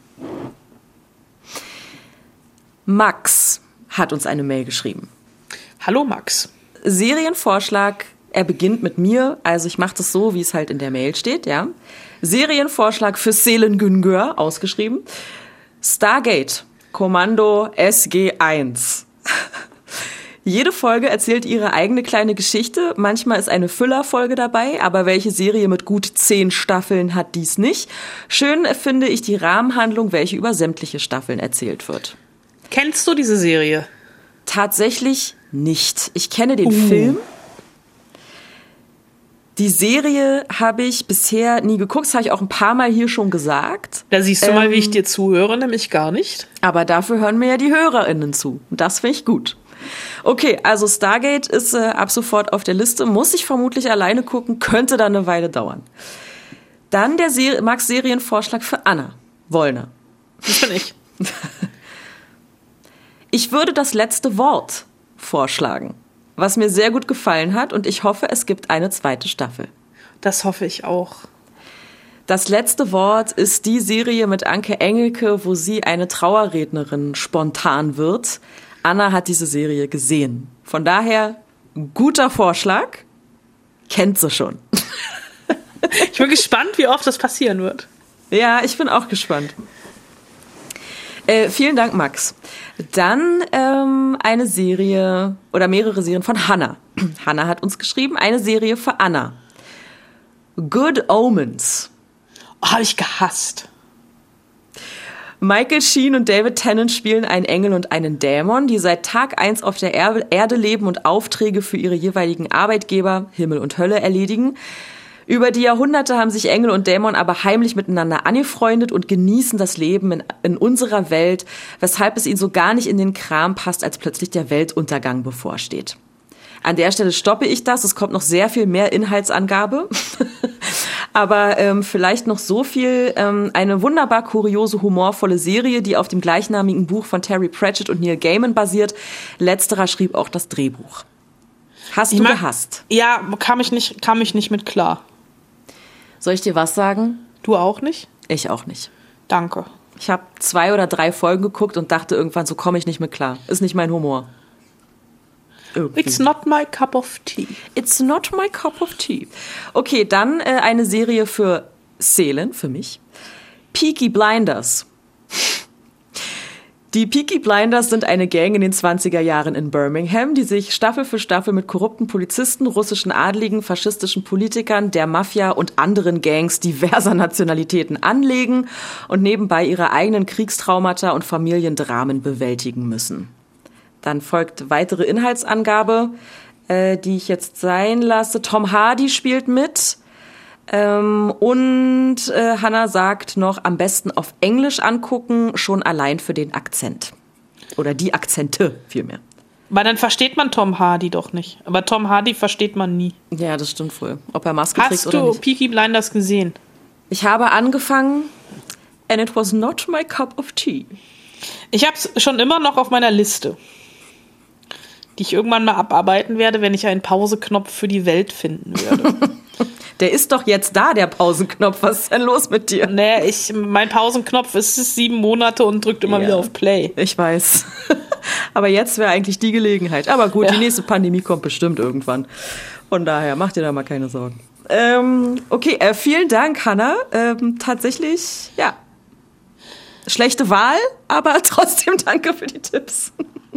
Max hat uns eine Mail geschrieben. Hallo Max. Serienvorschlag, er beginnt mit mir, also ich mache das so, wie es halt in der Mail steht, ja. Serienvorschlag für Selin Güngör, ausgeschrieben. Stargate, Kommando S G eins. Jede Folge erzählt ihre eigene kleine Geschichte. Manchmal ist eine Füllerfolge dabei, aber welche Serie mit gut zehn Staffeln hat dies nicht? Schön finde ich die Rahmenhandlung, welche über sämtliche Staffeln erzählt wird. Kennst du diese Serie? Tatsächlich nicht. Ich kenne den uh. Film. Die Serie habe ich bisher nie geguckt. Das habe ich auch ein paar Mal hier schon gesagt. Da siehst du ähm, mal, wie ich dir zuhöre, nämlich gar nicht. Aber dafür hören mir ja die HörerInnen zu. Und das finde ich gut. Okay, also Stargate ist äh, ab sofort auf der Liste. Muss ich vermutlich alleine gucken. Könnte dann eine Weile dauern. Dann der Ser- Max Serienvorschlag für Anna Wollner. Das bin ich. Ich würde das letzte Wort vorschlagen, was mir sehr gut gefallen hat und ich hoffe, es gibt eine zweite Staffel. Das hoffe ich auch. Das letzte Wort ist die Serie mit Anke Engelke, wo sie eine Trauerrednerin spontan wird. Anna hat diese Serie gesehen. Von daher, guter Vorschlag. Kennt sie schon. Ich bin gespannt, wie oft das passieren wird. Ja, ich bin auch gespannt. Äh, vielen Dank, Max. Dann ähm, eine Serie oder mehrere Serien von Hannah. Hannah hat uns geschrieben, eine Serie für Anna. Good Omens. Oh, habe ich gehasst. Michael Sheen und David Tennant spielen einen Engel und einen Dämon, die seit Tag eins auf der Erde leben und Aufträge für ihre jeweiligen Arbeitgeber, Himmel und Hölle, erledigen. Über die Jahrhunderte haben sich Engel und Dämon aber heimlich miteinander angefreundet und genießen das Leben in, in unserer Welt, weshalb es ihnen so gar nicht in den Kram passt, als plötzlich der Weltuntergang bevorsteht. An der Stelle stoppe ich das. Es kommt noch sehr viel mehr Inhaltsangabe. Aber ähm, vielleicht noch so viel. Ähm, eine wunderbar kuriose, humorvolle Serie, die auf dem gleichnamigen Buch von Terry Pratchett und Neil Gaiman basiert. Letzterer schrieb auch das Drehbuch. Hast ich du mag, gehasst? Ja, kam ich, nicht, kam ich nicht mit klar. Soll ich dir was sagen? Du auch nicht? Ich auch nicht. Danke. Ich habe zwei oder drei Folgen geguckt und dachte irgendwann, so komme ich nicht mit klar. Ist nicht mein Humor. Irgendwie. It's not my cup of tea. It's not my cup of tea. Okay, dann äh, eine Serie für Seelen, für mich. Peaky Blinders. Die Peaky Blinders sind eine Gang in den zwanziger Jahren in Birmingham, die sich Staffel für Staffel mit korrupten Polizisten, russischen Adligen, faschistischen Politikern, der Mafia und anderen Gangs diverser Nationalitäten anlegen und nebenbei ihre eigenen Kriegstraumata und Familiendramen bewältigen müssen. Dann folgt weitere Inhaltsangabe, äh, die ich jetzt sein lasse. Tom Hardy spielt mit. Ähm, und äh, Hannah sagt noch, am besten auf Englisch angucken, schon allein für den Akzent. Oder die Akzente vielmehr. Weil dann versteht man Tom Hardy doch nicht. Aber Tom Hardy versteht man nie. Ja, das stimmt wohl. Ob er Maske trägt oder nicht. Hast du Peaky Blinders gesehen? Ich habe angefangen and it was not my cup of tea. Ich habe es schon immer noch auf meiner Liste, die ich irgendwann mal abarbeiten werde, wenn ich einen Pauseknopf für die Welt finden werde. Der ist doch jetzt da, der Pausenknopf. Was ist denn los mit dir? Nee, ich, mein Pausenknopf ist sieben Monate und drückt immer ja. wieder auf Play. Ich weiß. Aber jetzt wäre eigentlich die Gelegenheit. Aber gut, ja. Die nächste Pandemie kommt bestimmt irgendwann. Von daher, mach dir da mal keine Sorgen. Ähm, okay, äh, vielen Dank, Hannah. Ähm, tatsächlich, ja, schlechte Wahl, aber trotzdem danke für die Tipps.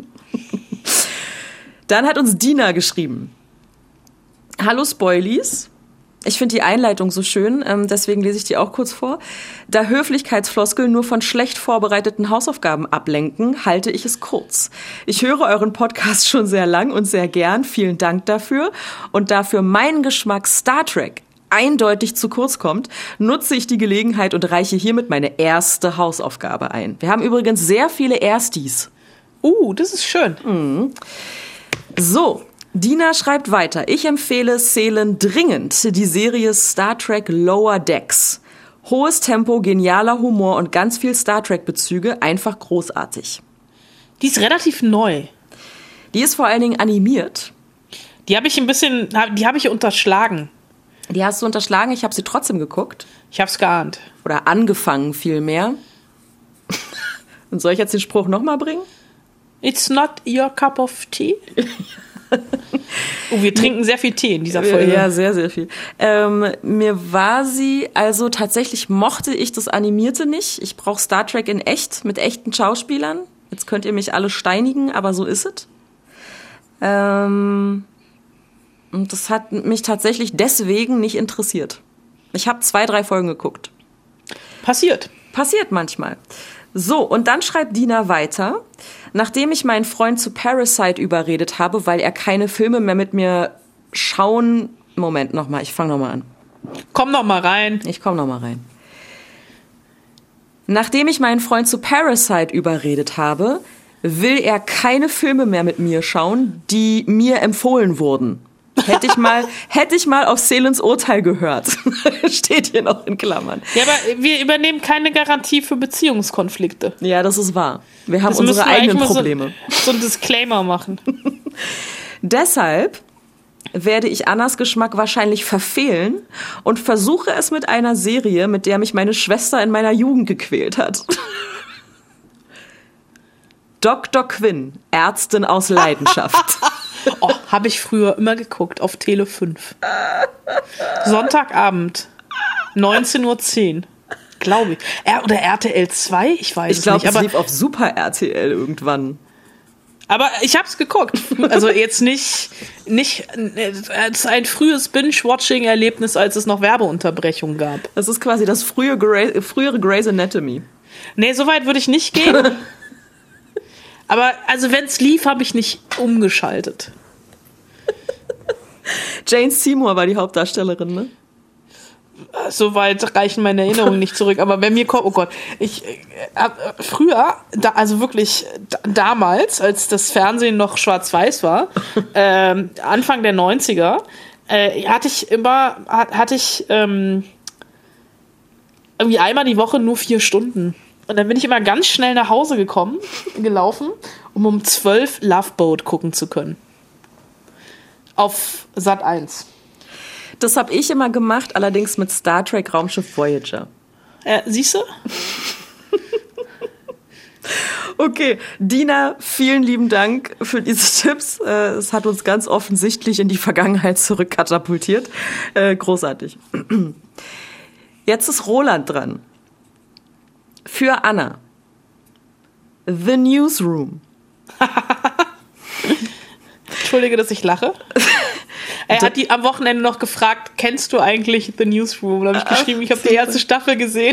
Dann hat uns Dina geschrieben. Hallo Spoilies. Ich finde die Einleitung so schön, ähm, deswegen lese ich die auch kurz vor. Da Höflichkeitsfloskeln nur von schlecht vorbereiteten Hausaufgaben ablenken, halte ich es kurz. Ich höre euren Podcast schon sehr lang und sehr gern. Vielen Dank dafür. Und da für meinen Geschmack Star Trek eindeutig zu kurz kommt, nutze ich die Gelegenheit und reiche hiermit meine erste Hausaufgabe ein. Wir haben übrigens sehr viele Erstis. Uh, das ist schön. Mhm. So, Dina schreibt weiter. Ich empfehle Seelen dringend die Serie Star Trek Lower Decks. Hohes Tempo, genialer Humor und ganz viel Star Trek-Bezüge. Einfach großartig. Die ist relativ neu. Die ist vor allen Dingen animiert. Die habe ich ein bisschen, die habe ich unterschlagen. Die hast du unterschlagen, ich habe sie trotzdem geguckt. Ich habe es geahnt. Oder angefangen vielmehr. Und soll ich jetzt den Spruch nochmal bringen? It's not your cup of tea? Oh, wir trinken sehr viel Tee in dieser Folge. Ja, sehr, sehr viel. Ähm, mir war sie, also tatsächlich mochte ich das Animierte nicht. Ich brauche Star Trek in echt, mit echten Schauspielern. Jetzt könnt ihr mich alle steinigen, aber so ist es. Ähm, und das hat mich tatsächlich deswegen nicht interessiert. Ich habe zwei, drei Folgen geguckt. Passiert. Passiert manchmal. So, und dann schreibt Dina weiter. Nachdem ich meinen Freund zu Parasite überredet habe, weil er keine Filme mehr mit mir schauen... Moment, nochmal, ich fange nochmal an. Komm noch mal rein. Ich komm noch mal rein. Nachdem ich meinen Freund zu Parasite überredet habe, will er keine Filme mehr mit mir schauen, die mir empfohlen wurden. Hätte ich mal, hätte ich mal auf Seelens Urteil gehört. Steht hier noch in Klammern. Ja, aber wir übernehmen keine Garantie für Beziehungskonflikte. Ja, das ist wahr. Wir haben das unsere eigenen Probleme. So, so ein Disclaimer machen. Deshalb werde ich Annas Geschmack wahrscheinlich verfehlen und versuche es mit einer Serie, mit der mich meine Schwester in meiner Jugend gequält hat. Doktor Quinn, Ärztin aus Leidenschaft. Oh, habe ich früher immer geguckt auf Tele fünf. Sonntagabend, neunzehn Uhr zehn. Glaube ich. R- oder R T L zwei? Ich weiß ich glaub, es nicht. Ich glaube, es lief auf Super R T L irgendwann. Aber ich habe es geguckt. Also jetzt nicht, nicht als ein frühes Binge-Watching-Erlebnis, als es noch Werbeunterbrechungen gab. Das ist quasi das frühe Grey, frühere Grey's Anatomy. Nee, so weit würde ich nicht gehen. Aber also wenn es lief, habe ich nicht umgeschaltet. Jane Seymour war die Hauptdarstellerin, ne? So weit reichen meine Erinnerungen nicht zurück. Aber wenn mir kommt, oh Gott, ich äh, hab, früher, da, also wirklich da, damals, als das Fernsehen noch schwarz-weiß war, äh, Anfang der neunziger, äh, hatte ich immer, hatte ich ähm, irgendwie einmal die Woche nur vier Stunden. Und dann bin ich immer ganz schnell nach Hause gekommen, gelaufen, um um zwölf Love Boat gucken zu können. Auf Sat eins. Das habe ich immer gemacht, allerdings mit Star Trek Raumschiff Voyager. Äh, siehst du? Okay, Dina, vielen lieben Dank für diese Tipps. Es hat uns ganz offensichtlich in die Vergangenheit zurückkatapultiert. Äh, großartig. Jetzt ist Roland dran. Für Anna. The Newsroom. Entschuldige, dass ich lache. Er hat die am Wochenende noch gefragt, kennst du eigentlich The Newsroom? Und da habe ich geschrieben, ich habe die erste Staffel gesehen.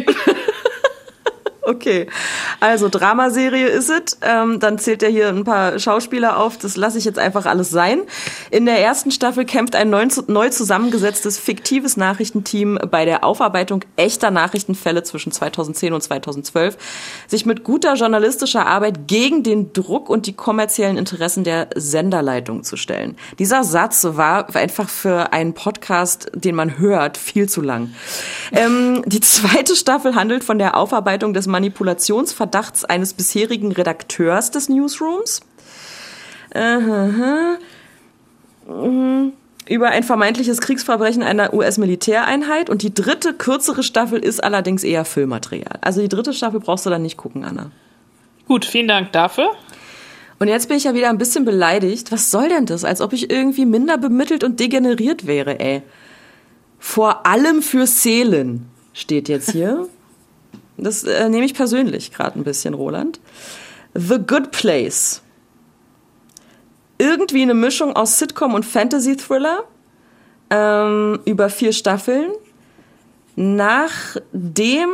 Okay, also Dramaserie ist es. Ähm, dann zählt er hier ein paar Schauspieler auf. Das lasse ich jetzt einfach alles sein. In der ersten Staffel kämpft ein neu, neu zusammengesetztes fiktives Nachrichtenteam bei der Aufarbeitung echter Nachrichtenfälle zwischen zweitausendzehn und zweitausendzwölf sich mit guter journalistischer Arbeit gegen den Druck und die kommerziellen Interessen der Senderleitung zu stellen. Dieser Satz war einfach für einen Podcast, den man hört, viel zu lang. Ähm, die zweite Staffel handelt von der Aufarbeitung des Manipulationsverdachts eines bisherigen Redakteurs des Newsrooms. Uh-huh. Uh-huh. Über ein vermeintliches Kriegsverbrechen einer U S-Militäreinheit. Und die dritte, kürzere Staffel ist allerdings eher Füllmaterial. Also die dritte Staffel brauchst du dann nicht gucken, Anna. Gut, vielen Dank dafür. Und jetzt bin ich ja wieder ein bisschen beleidigt. Was soll denn das? Als ob ich irgendwie minder bemittelt und degeneriert wäre, ey. Vor allem für Seelen steht jetzt hier. Das äh, nehme ich persönlich gerade ein bisschen, Roland. The Good Place. Irgendwie eine Mischung aus Sitcom und Fantasy-Thriller. Ähm, über vier Staffeln. Nach dem,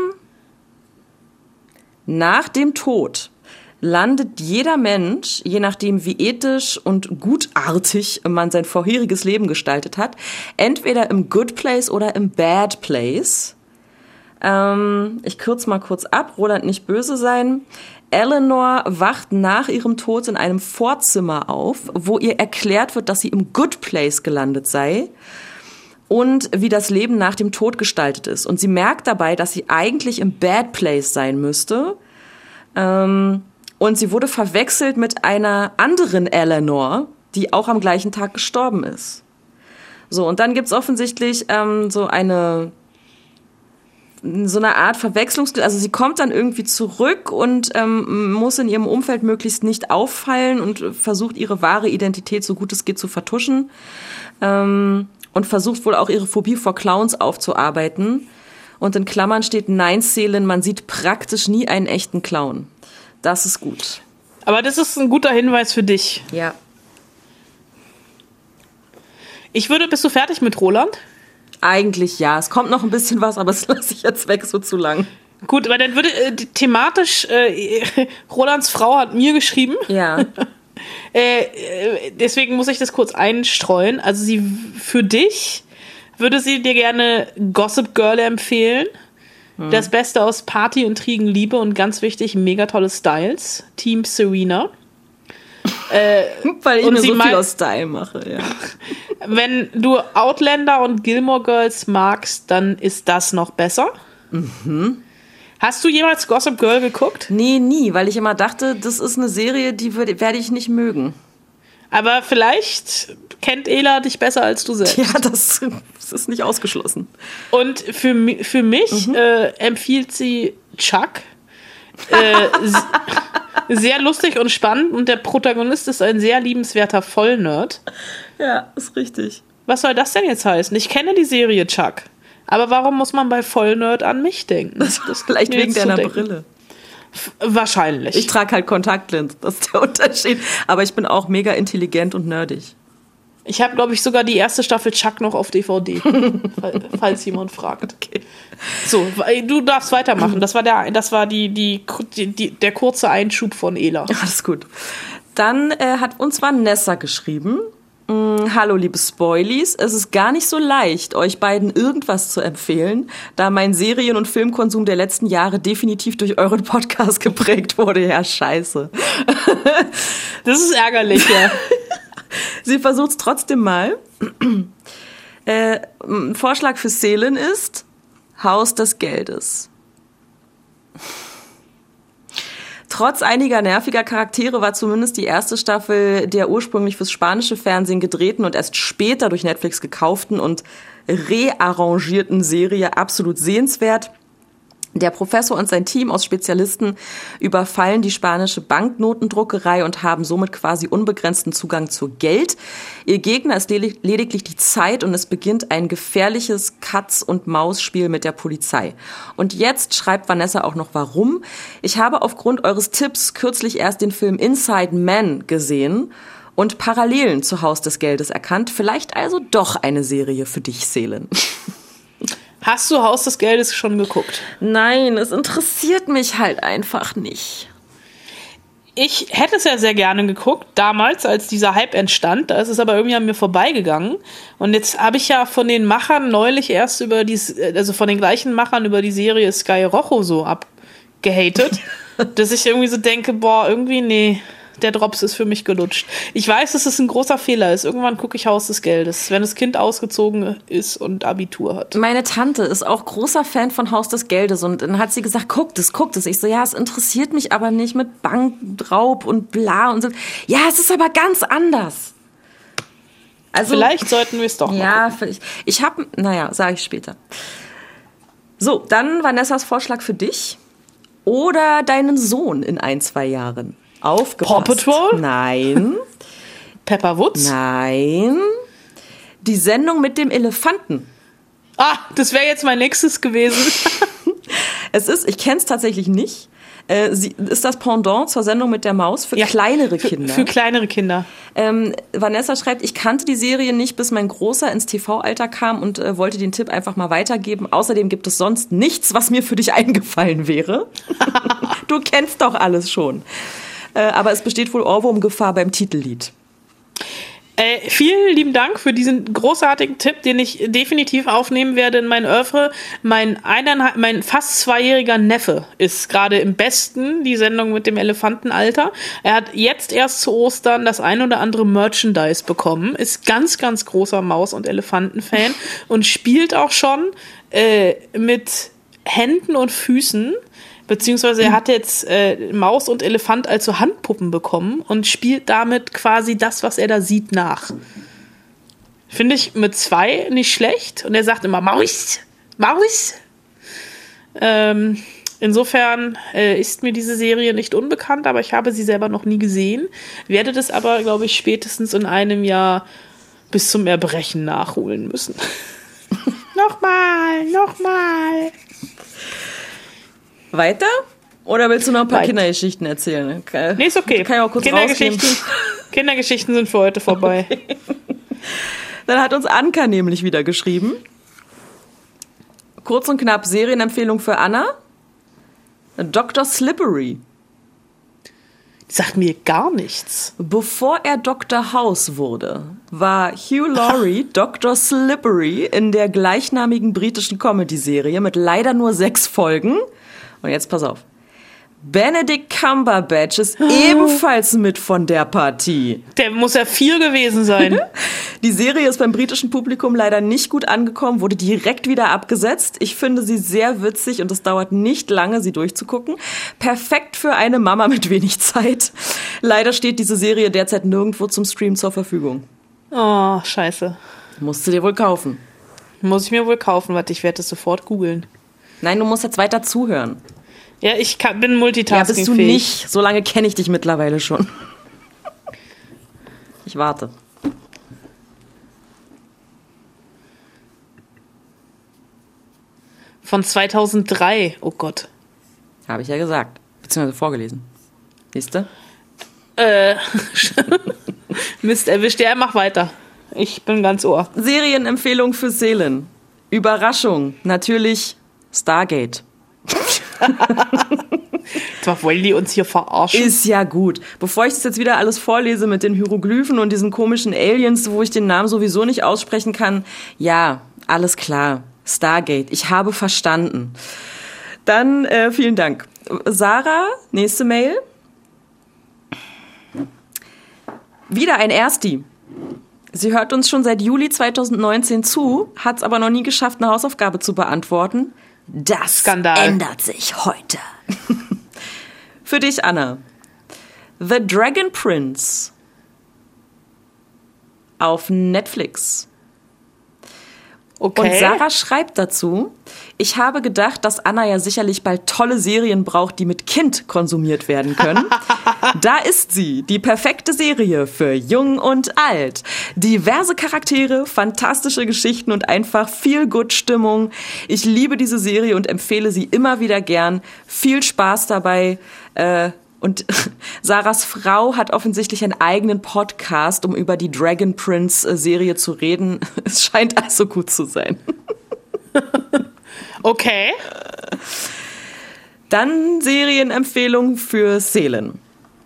nach dem Tod landet jeder Mensch, je nachdem wie ethisch und gutartig man sein vorheriges Leben gestaltet hat, entweder im Good Place oder im Bad Place. Ähm, ich kürze mal kurz ab, Roland nicht böse sein. Eleanor wacht nach ihrem Tod in einem Vorzimmer auf, wo ihr erklärt wird, dass sie im Good Place gelandet sei und wie das Leben nach dem Tod gestaltet ist. Und sie merkt dabei, dass sie eigentlich im Bad Place sein müsste. Ähm, und sie wurde verwechselt mit einer anderen Eleanor, die auch am gleichen Tag gestorben ist. So, und dann gibt's offensichtlich ähm, so eine... so eine Art Verwechslungs... Also sie kommt dann irgendwie zurück und ähm, muss in ihrem Umfeld möglichst nicht auffallen und versucht, ihre wahre Identität so gut es geht zu vertuschen. Ähm, und versucht wohl auch ihre Phobie vor Clowns aufzuarbeiten. Und in Klammern steht, nein, Seelen, man sieht praktisch nie einen echten Clown. Das ist gut. Aber das ist ein guter Hinweis für dich. Ja. Ich würde... Bist du fertig mit Roland? Eigentlich ja. Es kommt noch ein bisschen was, aber das lasse ich jetzt weg, so zu lang. Gut, aber dann würde äh, thematisch, äh, Rolands Frau hat mir geschrieben. Ja. äh, äh, deswegen muss ich das kurz einstreuen. Also sie für dich würde sie dir gerne Gossip Girl empfehlen. Hm. Das Beste aus Party, Intrigen, Liebe und ganz wichtig, mega tolle Styles. Team Serena. Äh, Weil ich und nur so mein, viel aus Style mache, ja. Wenn du Outlander und Gilmore Girls magst, dann ist das noch besser. Mhm. Hast du jemals Gossip Girl geguckt? Nee, nie, weil ich immer dachte, das ist eine Serie, die würde, werde ich nicht mögen. Aber vielleicht kennt Ela dich besser als du selbst. Ja, das, das ist nicht ausgeschlossen. Und für, für mich mhm. äh, empfiehlt sie Chuck. Äh, sehr lustig und spannend und der Protagonist ist ein sehr liebenswerter Vollnerd. Ja, ist richtig. Was soll das denn jetzt heißen? Ich kenne die Serie Chuck. Aber warum muss man bei Vollnerd an mich denken? Das das vielleicht wegen deiner Brille. F- wahrscheinlich. Ich trage halt Kontaktlinsen, das ist der Unterschied. Aber ich bin auch mega intelligent und nerdig. Ich habe, glaube ich, sogar die erste Staffel Chuck noch auf D V D, falls jemand fragt. Okay. So, du darfst weitermachen. Das war der, das war die, die, die, der kurze Einschub von Ela. Alles gut. Dann äh, hat uns Vanessa geschrieben. Hallo, liebe Spoilies. Es ist gar nicht so leicht, euch beiden irgendwas zu empfehlen, da mein Serien- und Filmkonsum der letzten Jahre definitiv durch euren Podcast geprägt wurde. Ja, scheiße. Das ist ärgerlich, ja. Sie versucht es trotzdem mal. Äh, ein Vorschlag für Selin ist Haus des Geldes. Trotz einiger nerviger Charaktere war zumindest die erste Staffel der ursprünglich fürs spanische Fernsehen gedrehten und erst später durch Netflix gekauften und rearrangierten Serie absolut sehenswert. Der Professor und sein Team aus Spezialisten überfallen die spanische Banknotendruckerei und haben somit quasi unbegrenzten Zugang zu Geld. Ihr Gegner ist lediglich die Zeit und es beginnt ein gefährliches Katz-und-Maus-Spiel mit der Polizei. Und jetzt schreibt Vanessa auch noch warum. Ich habe aufgrund eures Tipps kürzlich erst den Film Inside Man gesehen und Parallelen zu Haus des Geldes erkannt. Vielleicht also doch eine Serie für dich, Selin. Hast du Haus des Geldes schon geguckt? Nein, es interessiert mich halt einfach nicht. Ich hätte es ja sehr gerne geguckt, damals, als dieser Hype entstand. Da ist es aber irgendwie an mir vorbeigegangen. Und jetzt habe ich ja von den Machern neulich erst über die, also von den gleichen Machern über die Serie Sky Rojo so abgehatet, dass ich irgendwie so denke, boah, irgendwie, nee, der Drops ist für mich gelutscht. Ich weiß, dass es ein großer Fehler ist. Irgendwann gucke ich Haus des Geldes, wenn das Kind ausgezogen ist und Abitur hat. Meine Tante ist auch großer Fan von Haus des Geldes und dann hat sie gesagt, guckt es, guckt es. Ich so, ja, es interessiert mich aber nicht mit Bankraub und bla und so. Ja, es ist aber ganz anders. Also, vielleicht sollten wir es doch machen. Ja, vielleicht. Ich habe, naja, sage ich später. So, dann Vanessas Vorschlag für dich oder deinen Sohn in ein, zwei Jahren. Aufgepasst. Paw Patrol? Nein. Pepper Woods? Nein. Die Sendung mit dem Elefanten. Ah, das wäre jetzt mein nächstes gewesen. Es ist, ich kenne es tatsächlich nicht. Äh, sie ist das Pendant zur Sendung mit der Maus für ja, kleinere für, Kinder. Für kleinere Kinder. Ähm, Vanessa schreibt, ich kannte die Serie nicht, bis mein Großer ins T V-Alter kam und äh, wollte den Tipp einfach mal weitergeben. Außerdem gibt es sonst nichts, was mir für dich eingefallen wäre. Du kennst doch alles schon. Aber es besteht wohl Ohrwurmgefahr beim Titellied. Äh, vielen lieben Dank für diesen großartigen Tipp, den ich definitiv aufnehmen werde in mein Oeuvre. Mein, eineinhalb, mein fast zweijähriger Neffe ist gerade im Besten, die Sendung mit dem Elefantenalter. Er hat jetzt erst zu Ostern das ein oder andere Merchandise bekommen, ist ganz, ganz großer Maus- und Elefanten-Fan und spielt auch schon äh, mit Händen und Füßen. Beziehungsweise er hat jetzt äh, Maus und Elefant als so Handpuppen bekommen und spielt damit quasi das, was er da sieht, nach. Finde ich mit zwei nicht schlecht. Und er sagt immer Maus, Maus. Ähm, insofern äh, ist mir diese Serie nicht unbekannt, aber ich habe sie selber noch nie gesehen. Werde das aber, glaube ich, spätestens in einem Jahr bis zum Erbrechen nachholen müssen. Nochmal, nochmal. Weiter? Oder willst du noch ein paar Weiter. Kindergeschichten erzählen? Okay. Nee, ist okay. Kann ich auch kurz Kindergeschichten, Kindergeschichten sind für heute vorbei. Okay. Dann hat uns Anka nämlich wieder geschrieben. Kurz und knapp, Serienempfehlung für Anna. Doktor Slippery. Sagt mir gar nichts. Bevor er Doktor House wurde, war Hugh Laurie Doktor Slippery in der gleichnamigen britischen Comedy-Serie mit leider nur sechs Folgen. Und jetzt pass auf. Benedict Cumberbatch ist oh. ebenfalls mit von der Partie. Der muss ja vier gewesen sein. Die Serie ist beim britischen Publikum leider nicht gut angekommen, wurde direkt wieder abgesetzt. Ich finde sie sehr witzig und es dauert nicht lange, sie durchzugucken. Perfekt für eine Mama mit wenig Zeit. Leider steht diese Serie derzeit nirgendwo zum Stream zur Verfügung. Oh, scheiße. Musst du dir wohl kaufen. Muss ich mir wohl kaufen, warte, ich werde das sofort googeln. Nein, du musst jetzt weiter zuhören. Ja, ich kann, bin multitaskingfähig. Ja, bist du nicht. So lange kenne ich dich mittlerweile schon. Ich warte. Von zweitausenddrei, oh Gott. Habe ich ja gesagt. Beziehungsweise vorgelesen. Siehst du? Äh, Mist, erwischt. Ja, mach weiter. Ich bin ganz ohr. Serienempfehlung für Seelen. Überraschung. Natürlich Stargate. Was wollen die uns hier verarschen? Ist ja gut. Bevor ich das jetzt wieder alles vorlese mit den Hieroglyphen und diesen komischen Aliens, wo ich den Namen sowieso nicht aussprechen kann. Ja, alles klar. Stargate. Ich habe verstanden. Dann äh, vielen Dank. Sarah, nächste Mail. Wieder ein Ersti. Sie hört uns schon seit Juli zweitausendneunzehn zu, hat es aber noch nie geschafft, eine Hausaufgabe zu beantworten. Das Skandal. Ändert sich heute. Für dich, Anna. The Dragon Prince auf Netflix. Okay. Und Sarah schreibt dazu, ich habe gedacht, dass Anna ja sicherlich bald tolle Serien braucht, die mit Kind konsumiert werden können. Da ist sie, die perfekte Serie für Jung und Alt. Diverse Charaktere, fantastische Geschichten und einfach viel gut Stimmung. Ich liebe diese Serie und empfehle sie immer wieder gern. Viel Spaß dabei. Äh, Und Sarahs Frau hat offensichtlich einen eigenen Podcast, um über die Dragon Prince Serie zu reden. Es scheint also gut zu sein. Okay. Dann Serienempfehlung für Seelen.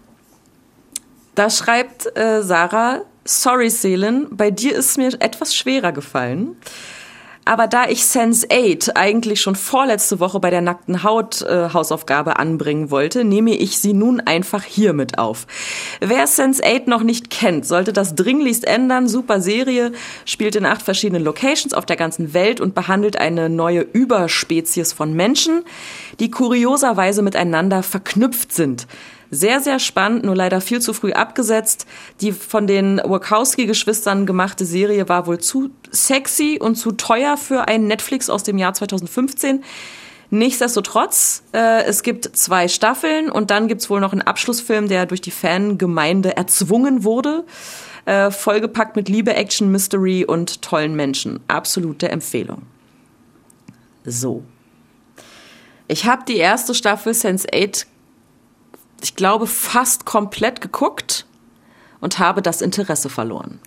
Da schreibt äh, Sarah, sorry Seelen, bei dir ist mir etwas schwerer gefallen. Aber da ich Sense eight eigentlich schon vorletzte Woche bei der nackten Haut äh, Hausaufgabe anbringen wollte, nehme ich sie nun einfach hier mit auf. Wer Sense eight noch nicht kennt, sollte das dringlichst ändern. Super Serie, spielt in acht verschiedenen Locations auf der ganzen Welt und behandelt eine neue Überspezies von Menschen, die kurioserweise miteinander verknüpft sind. Sehr, sehr spannend, nur leider viel zu früh abgesetzt. Die von den Wachowski-Geschwistern gemachte Serie war wohl zu sexy und zu teuer für ein Netflix aus dem Jahr zweitausendfünfzehn. Nichtsdestotrotz, äh, es gibt zwei Staffeln und dann gibt's wohl noch einen Abschlussfilm, der durch die Fangemeinde erzwungen wurde. Äh, vollgepackt mit Liebe, Action, Mystery und tollen Menschen. Absolute Empfehlung. So. Ich habe die erste Staffel Sense eight ich glaube, fast komplett geguckt und habe das Interesse verloren.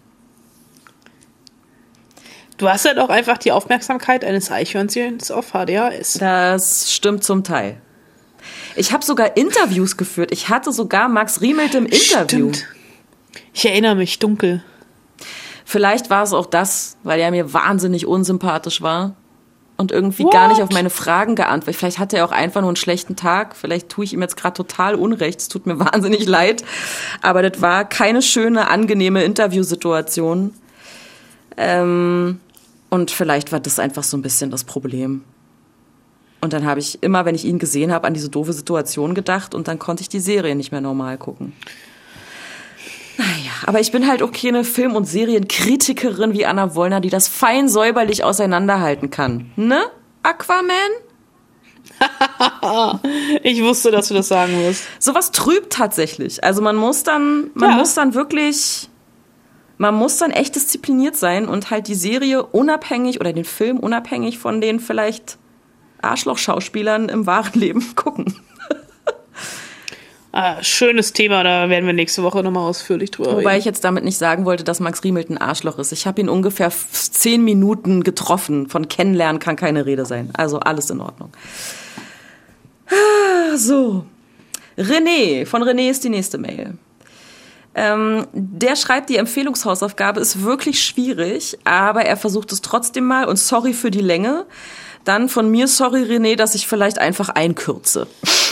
Du hast ja doch einfach die Aufmerksamkeit eines Eichhörnchens auf H D H S. Das stimmt zum Teil. Ich habe sogar Interviews geführt. Ich hatte sogar Max Riemelt im Interview. Stimmt. Ich erinnere mich dunkel. Vielleicht war es auch das, weil er mir wahnsinnig unsympathisch war. Und irgendwie What? gar nicht auf meine Fragen geantwortet. Vielleicht hatte er auch einfach nur einen schlechten Tag. Vielleicht tue ich ihm jetzt gerade total Unrecht. Es tut mir wahnsinnig leid. Aber das war keine schöne, angenehme Interviewsituation. Ähm, und vielleicht war das einfach so ein bisschen das Problem. Und dann habe ich immer, wenn ich ihn gesehen habe, an diese doofe Situation gedacht. Und dann konnte ich die Serie nicht mehr normal gucken. Naja, aber ich bin halt auch keine Film- und Serienkritikerin wie Anna Wollner, die das fein säuberlich auseinanderhalten kann. Ne, Aquaman? Ich wusste, dass du das sagen wirst. Sowas trübt tatsächlich. Also man muss dann, man ja. muss dann wirklich, man muss dann echt diszipliniert sein und halt die Serie unabhängig oder den Film unabhängig von den vielleicht Arschloch-Schauspielern im wahren Leben gucken. Ah, schönes Thema, da werden wir nächste Woche nochmal ausführlich drüber reden. Wobei ich jetzt damit nicht sagen wollte, dass Max Riemelt ein Arschloch ist. Ich habe ihn ungefähr zehn Minuten getroffen. Von Kennenlernen kann keine Rede sein. Also alles in Ordnung. So. René. Von René ist die nächste Mail. Ähm, der schreibt, die Empfehlungshausaufgabe ist wirklich schwierig, aber er versucht es trotzdem mal und sorry für die Länge. Dann von mir sorry, René, dass ich vielleicht einfach einkürze.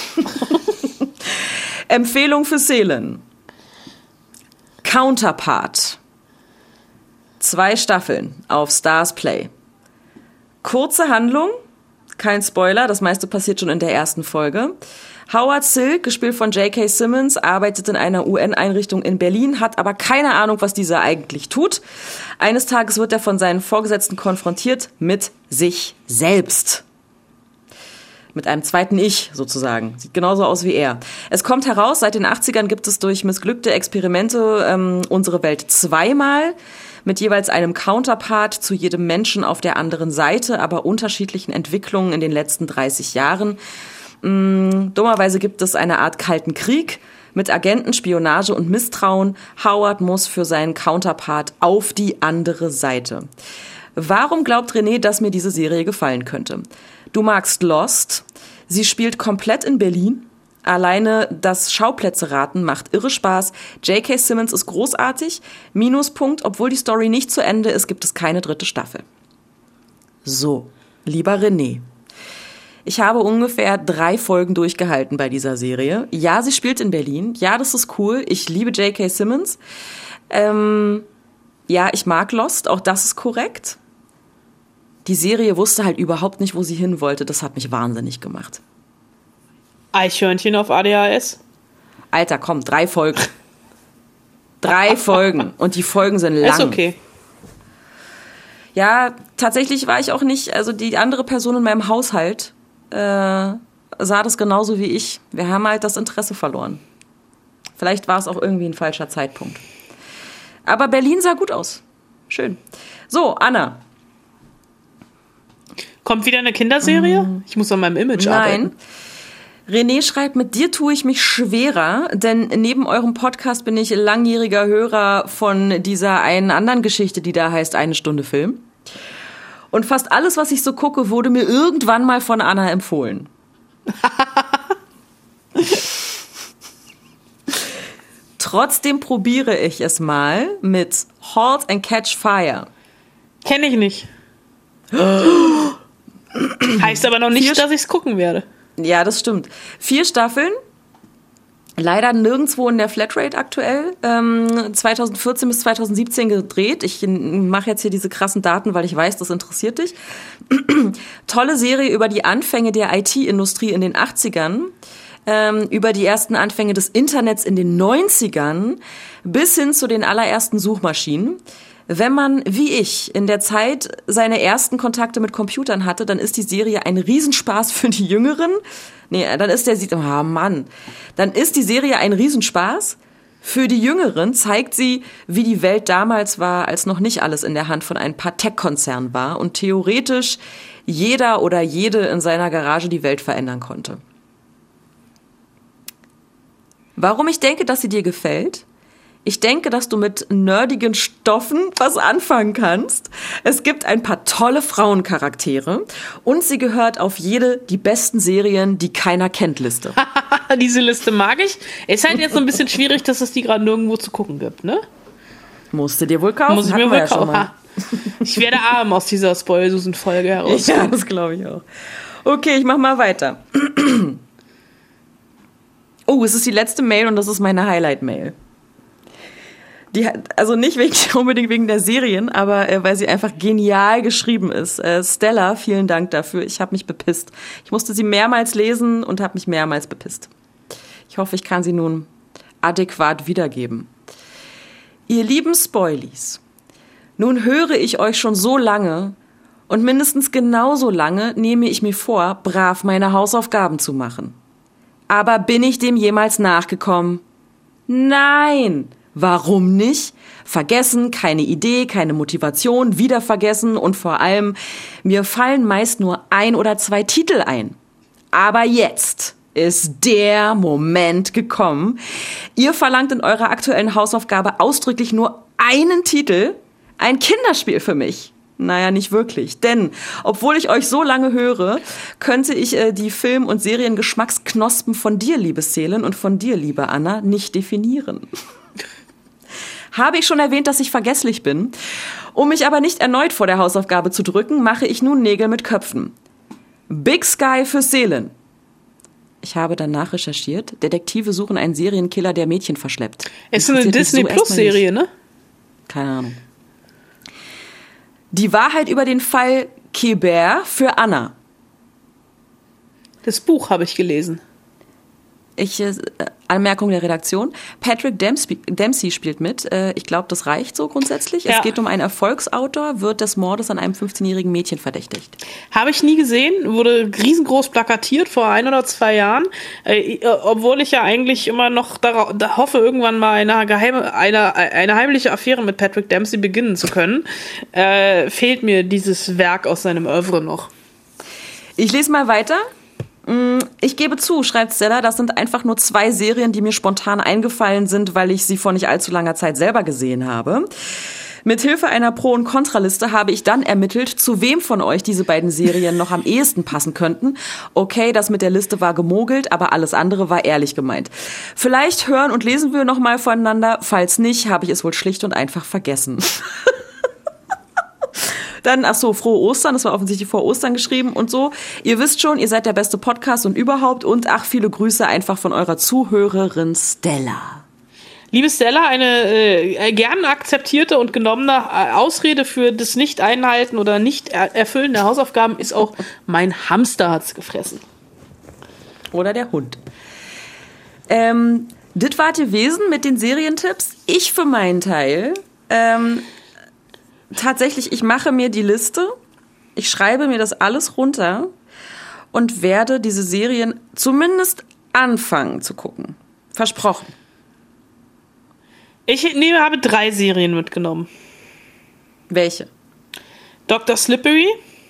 Empfehlung für Seelen. Counterpart. Zwei Staffeln auf Stars Play. Kurze Handlung, kein Spoiler, das meiste passiert schon in der ersten Folge. Howard Silk, gespielt von J K. Simmons, arbeitet in einer U N-Einrichtung in Berlin, hat aber keine Ahnung, was dieser eigentlich tut. Eines Tages wird er von seinen Vorgesetzten konfrontiert mit sich selbst. Mit einem zweiten Ich sozusagen. Sieht genauso aus wie er. Es kommt heraus, seit den achtzigern gibt es durch missglückte Experimente ähm, unsere Welt zweimal, mit jeweils einem Counterpart zu jedem Menschen auf der anderen Seite, aber unterschiedlichen Entwicklungen in den letzten dreißig Jahren. Ähm, dummerweise gibt es eine Art Kalten Krieg Mit Agenten, Spionage und Misstrauen. Howard muss für seinen Counterpart auf die andere Seite. Warum glaubt René, dass mir diese Serie gefallen könnte? Du magst Lost. Sie spielt komplett in Berlin. Alleine das Schauplätze-Raten macht irre Spaß. J K. Simmons ist großartig. Minuspunkt, obwohl die Story nicht zu Ende ist, gibt es keine dritte Staffel. So, lieber René. Ich habe ungefähr drei Folgen durchgehalten bei dieser Serie. Ja, sie spielt in Berlin. Ja, das ist cool. Ich liebe J K. Simmons. Ähm, ja, ich mag Lost. Auch das ist korrekt. Die Serie wusste halt überhaupt nicht, wo sie hin wollte. Das hat mich wahnsinnig gemacht. Eichhörnchen auf A D H S? Alter, komm, drei Folgen. Drei Folgen. Und die Folgen sind lang. Ist okay. Ja, tatsächlich war ich auch nicht, also die andere Person in meinem Haushalt äh, sah das genauso wie ich. Wir haben halt das Interesse verloren. Vielleicht war es auch irgendwie ein falscher Zeitpunkt. Aber Berlin sah gut aus. Schön. So, Anna. Kommt wieder eine Kinderserie? Mm. Ich muss an meinem Image Nein. arbeiten. Nein. René schreibt, mit dir tue ich mich schwerer, denn neben eurem Podcast bin ich langjähriger Hörer von dieser einen anderen Geschichte, die da heißt Eine Stunde Film. Und fast alles, was ich so gucke, wurde mir irgendwann mal von Anna empfohlen. Trotzdem probiere ich es mal mit Halt and Catch Fire. Kenne ich nicht. Heißt aber noch nicht, Vier dass ich es gucken werde. Ja, das stimmt. Vier Staffeln. Leider nirgendwo in der Flatrate aktuell. Ähm, zwanzig vierzehn bis zwanzig siebzehn gedreht. Ich mache jetzt hier diese krassen Daten, weil ich weiß, das interessiert dich. Tolle Serie über die Anfänge der I T-Industrie in den achtzigern. Ähm, über die ersten Anfänge des Internets in den neunzigern. Bis hin zu den allerersten Suchmaschinen. Wenn man, wie ich, in der Zeit seine ersten Kontakte mit Computern hatte, dann ist die Serie ein Riesenspaß für die Jüngeren. Nee, dann ist der, oh Mann, dann ist die Serie ein Riesenspaß. Für die Jüngeren zeigt sie, wie die Welt damals war, als noch nicht alles in der Hand von ein paar Tech-Konzernen war und theoretisch jeder oder jede in seiner Garage die Welt verändern konnte. Warum ich denke, dass sie dir gefällt? Ich denke, dass du mit nerdigen Stoffen was anfangen kannst. Es gibt ein paar tolle Frauencharaktere und sie gehört auf jede die besten Serien, die keiner kennt, Liste. Diese Liste mag ich. Ist halt jetzt so ein bisschen schwierig, dass es die gerade nirgendwo zu gucken gibt, ne? Musst du dir wohl kaufen. Muss ich mir wohl kaufen. Ich werde arm aus dieser Spoilsusen-Folge heraus. Ja, das glaube ich auch. Okay, ich mach mal weiter. Oh, es ist die letzte Mail und das ist meine Highlight-Mail. Die, also nicht wegen, unbedingt wegen der Serien, aber äh, weil sie einfach genial geschrieben ist. Äh, Stella, vielen Dank dafür. Ich habe mich bepisst. Ich musste sie mehrmals lesen und habe mich mehrmals bepisst. Ich hoffe, ich kann sie nun adäquat wiedergeben. Ihr lieben Spoilies, nun höre ich euch schon so lange und mindestens genauso lange nehme ich mir vor, brav meine Hausaufgaben zu machen. Aber bin ich dem jemals nachgekommen? Nein! Warum nicht? Vergessen, keine Idee, keine Motivation, wieder vergessen und vor allem, mir fallen meist nur ein oder zwei Titel ein. Aber jetzt ist der Moment gekommen. Ihr verlangt in eurer aktuellen Hausaufgabe ausdrücklich nur einen Titel, ein Kinderspiel für mich. Naja, nicht wirklich. Denn, obwohl ich euch so lange höre, könnte ich äh, die Film- und Seriengeschmacksknospen von dir, liebe Seelen, und von dir, liebe Anna, nicht definieren. Habe ich schon erwähnt, dass ich vergesslich bin? Um mich aber nicht erneut vor der Hausaufgabe zu drücken, mache ich nun Nägel mit Köpfen. Big Sky für Seelen. Ich habe danach recherchiert. Detektive suchen einen Serienkiller, der Mädchen verschleppt. Ist eine Disney-Plus-Serie, ne? Keine Ahnung. Die Wahrheit über den Fall Kébert für Anna. Das Buch habe ich gelesen. Ich, äh, Anmerkung der Redaktion. Patrick Dempsey, Dempsey spielt mit. Äh, ich glaube, das reicht so grundsätzlich. Ja. Es geht um einen Erfolgsautor, wird des Mordes an einem fünfzehnjährigen Mädchen verdächtigt. Habe ich nie gesehen, wurde riesengroß plakatiert vor ein oder zwei Jahren. Äh, obwohl ich ja eigentlich immer noch darauf, da hoffe, irgendwann mal eine, geheime, eine, eine heimliche Affäre mit Patrick Dempsey beginnen zu können, äh, fehlt mir dieses Werk aus seinem Oeuvre noch. Ich lese mal weiter. Ich gebe zu, schreibt Stella, das sind einfach nur zwei Serien, die mir spontan eingefallen sind, weil ich sie vor nicht allzu langer Zeit selber gesehen habe. Mithilfe einer Pro- und Kontraliste habe ich dann ermittelt, zu wem von euch diese beiden Serien noch am ehesten passen könnten. Okay, das mit der Liste war gemogelt, aber alles andere war ehrlich gemeint. Vielleicht hören und lesen wir noch mal voneinander. Falls nicht, habe ich es wohl schlicht und einfach vergessen. Dann, ach so, frohe Ostern, das war offensichtlich vor Ostern geschrieben und so. Ihr wisst schon, ihr seid der beste Podcast und überhaupt. Und ach, viele Grüße einfach von eurer Zuhörerin Stella. Liebe Stella, eine äh, gern akzeptierte und genommene Ausrede für das Nicht-Einhalten oder Nicht-Erfüllen der Hausaufgaben ist auch, mein Hamster hat's gefressen. Oder der Hund. Ähm, das wart gewesen mit den Serientipps. Ich für meinen Teil, ähm, tatsächlich, ich mache mir die Liste, ich schreibe mir das alles runter und werde diese Serien zumindest anfangen zu gucken. Versprochen. Ich nehme, habe drei Serien mitgenommen. Welche? Doktor Slippery.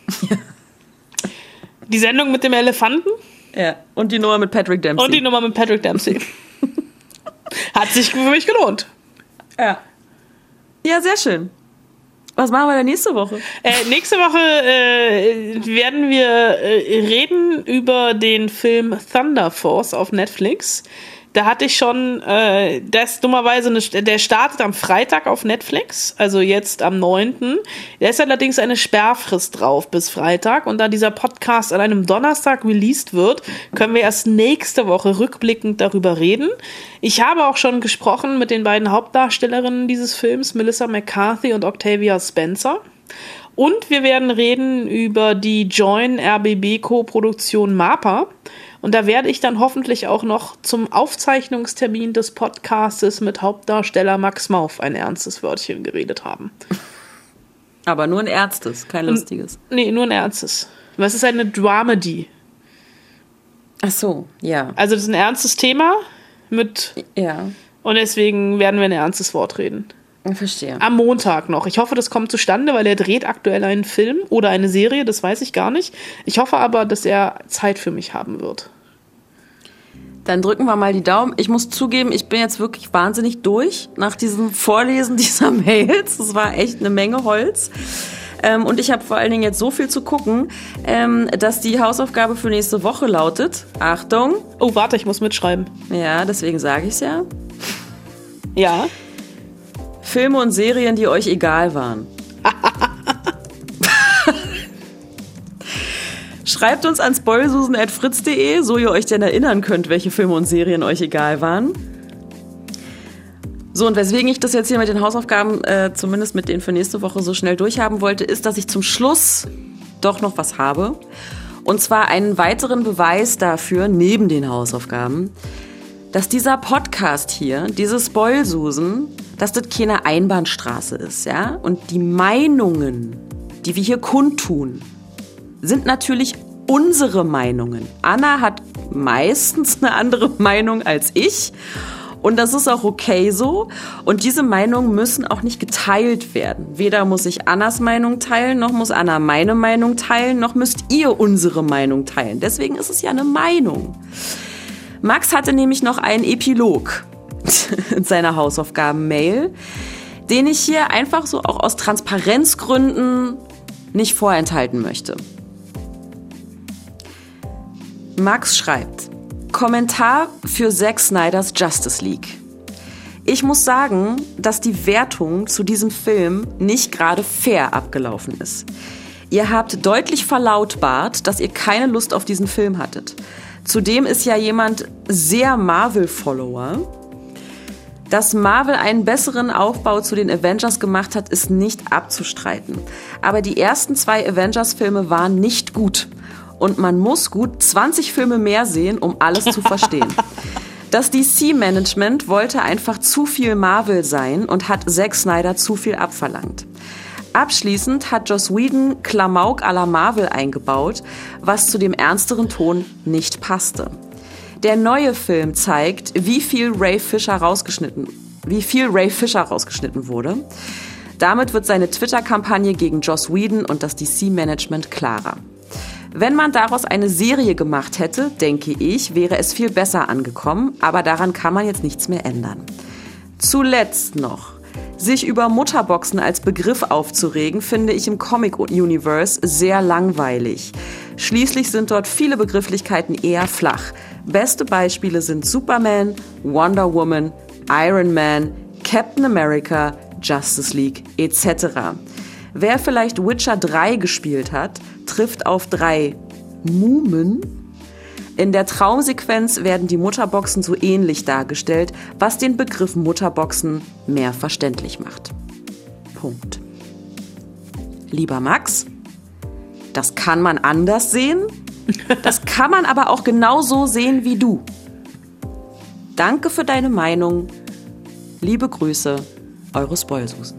Die Sendung mit dem Elefanten. Ja, und die Nummer mit Patrick Dempsey. Und die Nummer mit Patrick Dempsey. Hat sich für mich gelohnt. Ja. Ja, sehr schön. Was machen wir denn nächste Woche? Äh, nächste Woche äh, werden wir äh, reden über den Film Thunder Force auf Netflix. Da hatte ich schon, äh, das dummerweise, eine, der startet am Freitag auf Netflix, also jetzt am neunten Da ist allerdings eine Sperrfrist drauf bis Freitag. Und da dieser Podcast an einem Donnerstag released wird, können wir erst nächste Woche rückblickend darüber reden. Ich habe auch schon gesprochen mit den beiden Hauptdarstellerinnen dieses Films, Melissa McCarthy und Octavia Spencer. Und wir werden reden über die Join R B B-Co-Produktion MAPA. Und da werde ich dann hoffentlich auch noch zum Aufzeichnungstermin des Podcastes mit Hauptdarsteller Max Mauf ein ernstes Wörtchen geredet haben. Aber nur ein ernstes, kein lustiges. Nee, nur ein ernstes. Was ist eine Dramedy? Ach so, ja. Also das ist ein ernstes Thema mit... Ja. Und deswegen werden wir ein ernstes Wort reden. Ich verstehe. Am Montag noch. Ich hoffe, das kommt zustande, weil er dreht aktuell einen Film oder eine Serie, das weiß ich gar nicht. Ich hoffe aber, dass er Zeit für mich haben wird. Dann drücken wir mal die Daumen. Ich muss zugeben, ich bin jetzt wirklich wahnsinnig durch nach diesem Vorlesen dieser Mails. Das war echt eine Menge Holz. Ähm, und ich habe vor allen Dingen jetzt so viel zu gucken, ähm, dass die Hausaufgabe für nächste Woche lautet, Achtung. Oh, warte, ich muss mitschreiben. Ja, deswegen sage ich es ja. Ja. Filme und Serien, die euch egal waren. Schreibt uns an spoilsusen at fritz punkt de, so ihr euch denn erinnern könnt, welche Filme und Serien euch egal waren. So, und weswegen ich das jetzt hier mit den Hausaufgaben, äh, zumindest mit denen für nächste Woche, so schnell durchhaben wollte, ist, dass ich zum Schluss doch noch was habe. Und zwar einen weiteren Beweis dafür, neben den Hausaufgaben, dass dieser Podcast hier, dieses Spoilsusen, dass das keine Einbahnstraße ist, ja? Und die Meinungen, die wir hier kundtun, sind natürlich unsere Meinungen. Anna hat meistens eine andere Meinung als ich. Und das ist auch okay so. Und diese Meinungen müssen auch nicht geteilt werden. Weder muss ich Annas Meinung teilen, noch muss Anna meine Meinung teilen, noch müsst ihr unsere Meinung teilen. Deswegen ist es ja eine Meinung. Max hatte nämlich noch einen Epilog in seiner Hausaufgaben-Mail, den ich hier einfach so auch aus Transparenzgründen nicht vorenthalten möchte. Max schreibt: Kommentar für Zack Snyders Justice League. Ich muss sagen, dass die Wertung zu diesem Film nicht gerade fair abgelaufen ist. Ihr habt deutlich verlautbart, dass ihr keine Lust auf diesen Film hattet. Zudem ist ja jemand sehr Marvel-Follower. Dass Marvel einen besseren Aufbau zu den Avengers gemacht hat, ist nicht abzustreiten. Aber die ersten zwei Avengers-Filme waren nicht gut. Und man muss gut zwanzig Filme mehr sehen, um alles zu verstehen. Das D C-Management wollte einfach zu viel Marvel sein und hat Zack Snyder zu viel abverlangt. Abschließend hat Joss Whedon Klamauk à la Marvel eingebaut, was zu dem ernsteren Ton nicht passte. Der neue Film zeigt, wie viel Ray Fisher rausgeschnitten, wie viel Ray Fisher rausgeschnitten wurde. Damit wird seine Twitter-Kampagne gegen Joss Whedon und das D C-Management klarer. Wenn man daraus eine Serie gemacht hätte, denke ich, wäre es viel besser angekommen, aber daran kann man jetzt nichts mehr ändern. Zuletzt noch. Sich über Mutterboxen als Begriff aufzuregen, finde ich im Comic-Universe sehr langweilig. Schließlich sind dort viele Begrifflichkeiten eher flach. Beste Beispiele sind Superman, Wonder Woman, Iron Man, Captain America, Justice League et cetera. Wer vielleicht Witcher drei gespielt hat, trifft auf drei Mumen. In der Traumsequenz werden die Mutterboxen so ähnlich dargestellt, was den Begriff Mutterboxen mehr verständlich macht. Punkt. Lieber Max, das kann man anders sehen, das kann man aber auch genauso sehen wie du. Danke für deine Meinung. Liebe Grüße, eure Spoilsusen.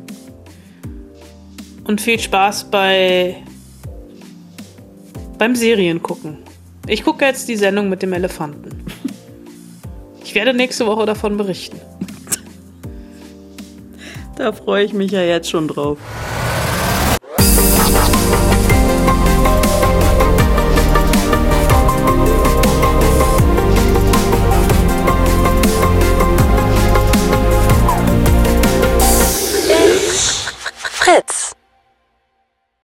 Und viel Spaß bei beim Seriengucken. Ich gucke jetzt die Sendung mit dem Elefanten. Ich werde nächste Woche davon berichten. Da freue ich mich ja jetzt schon drauf.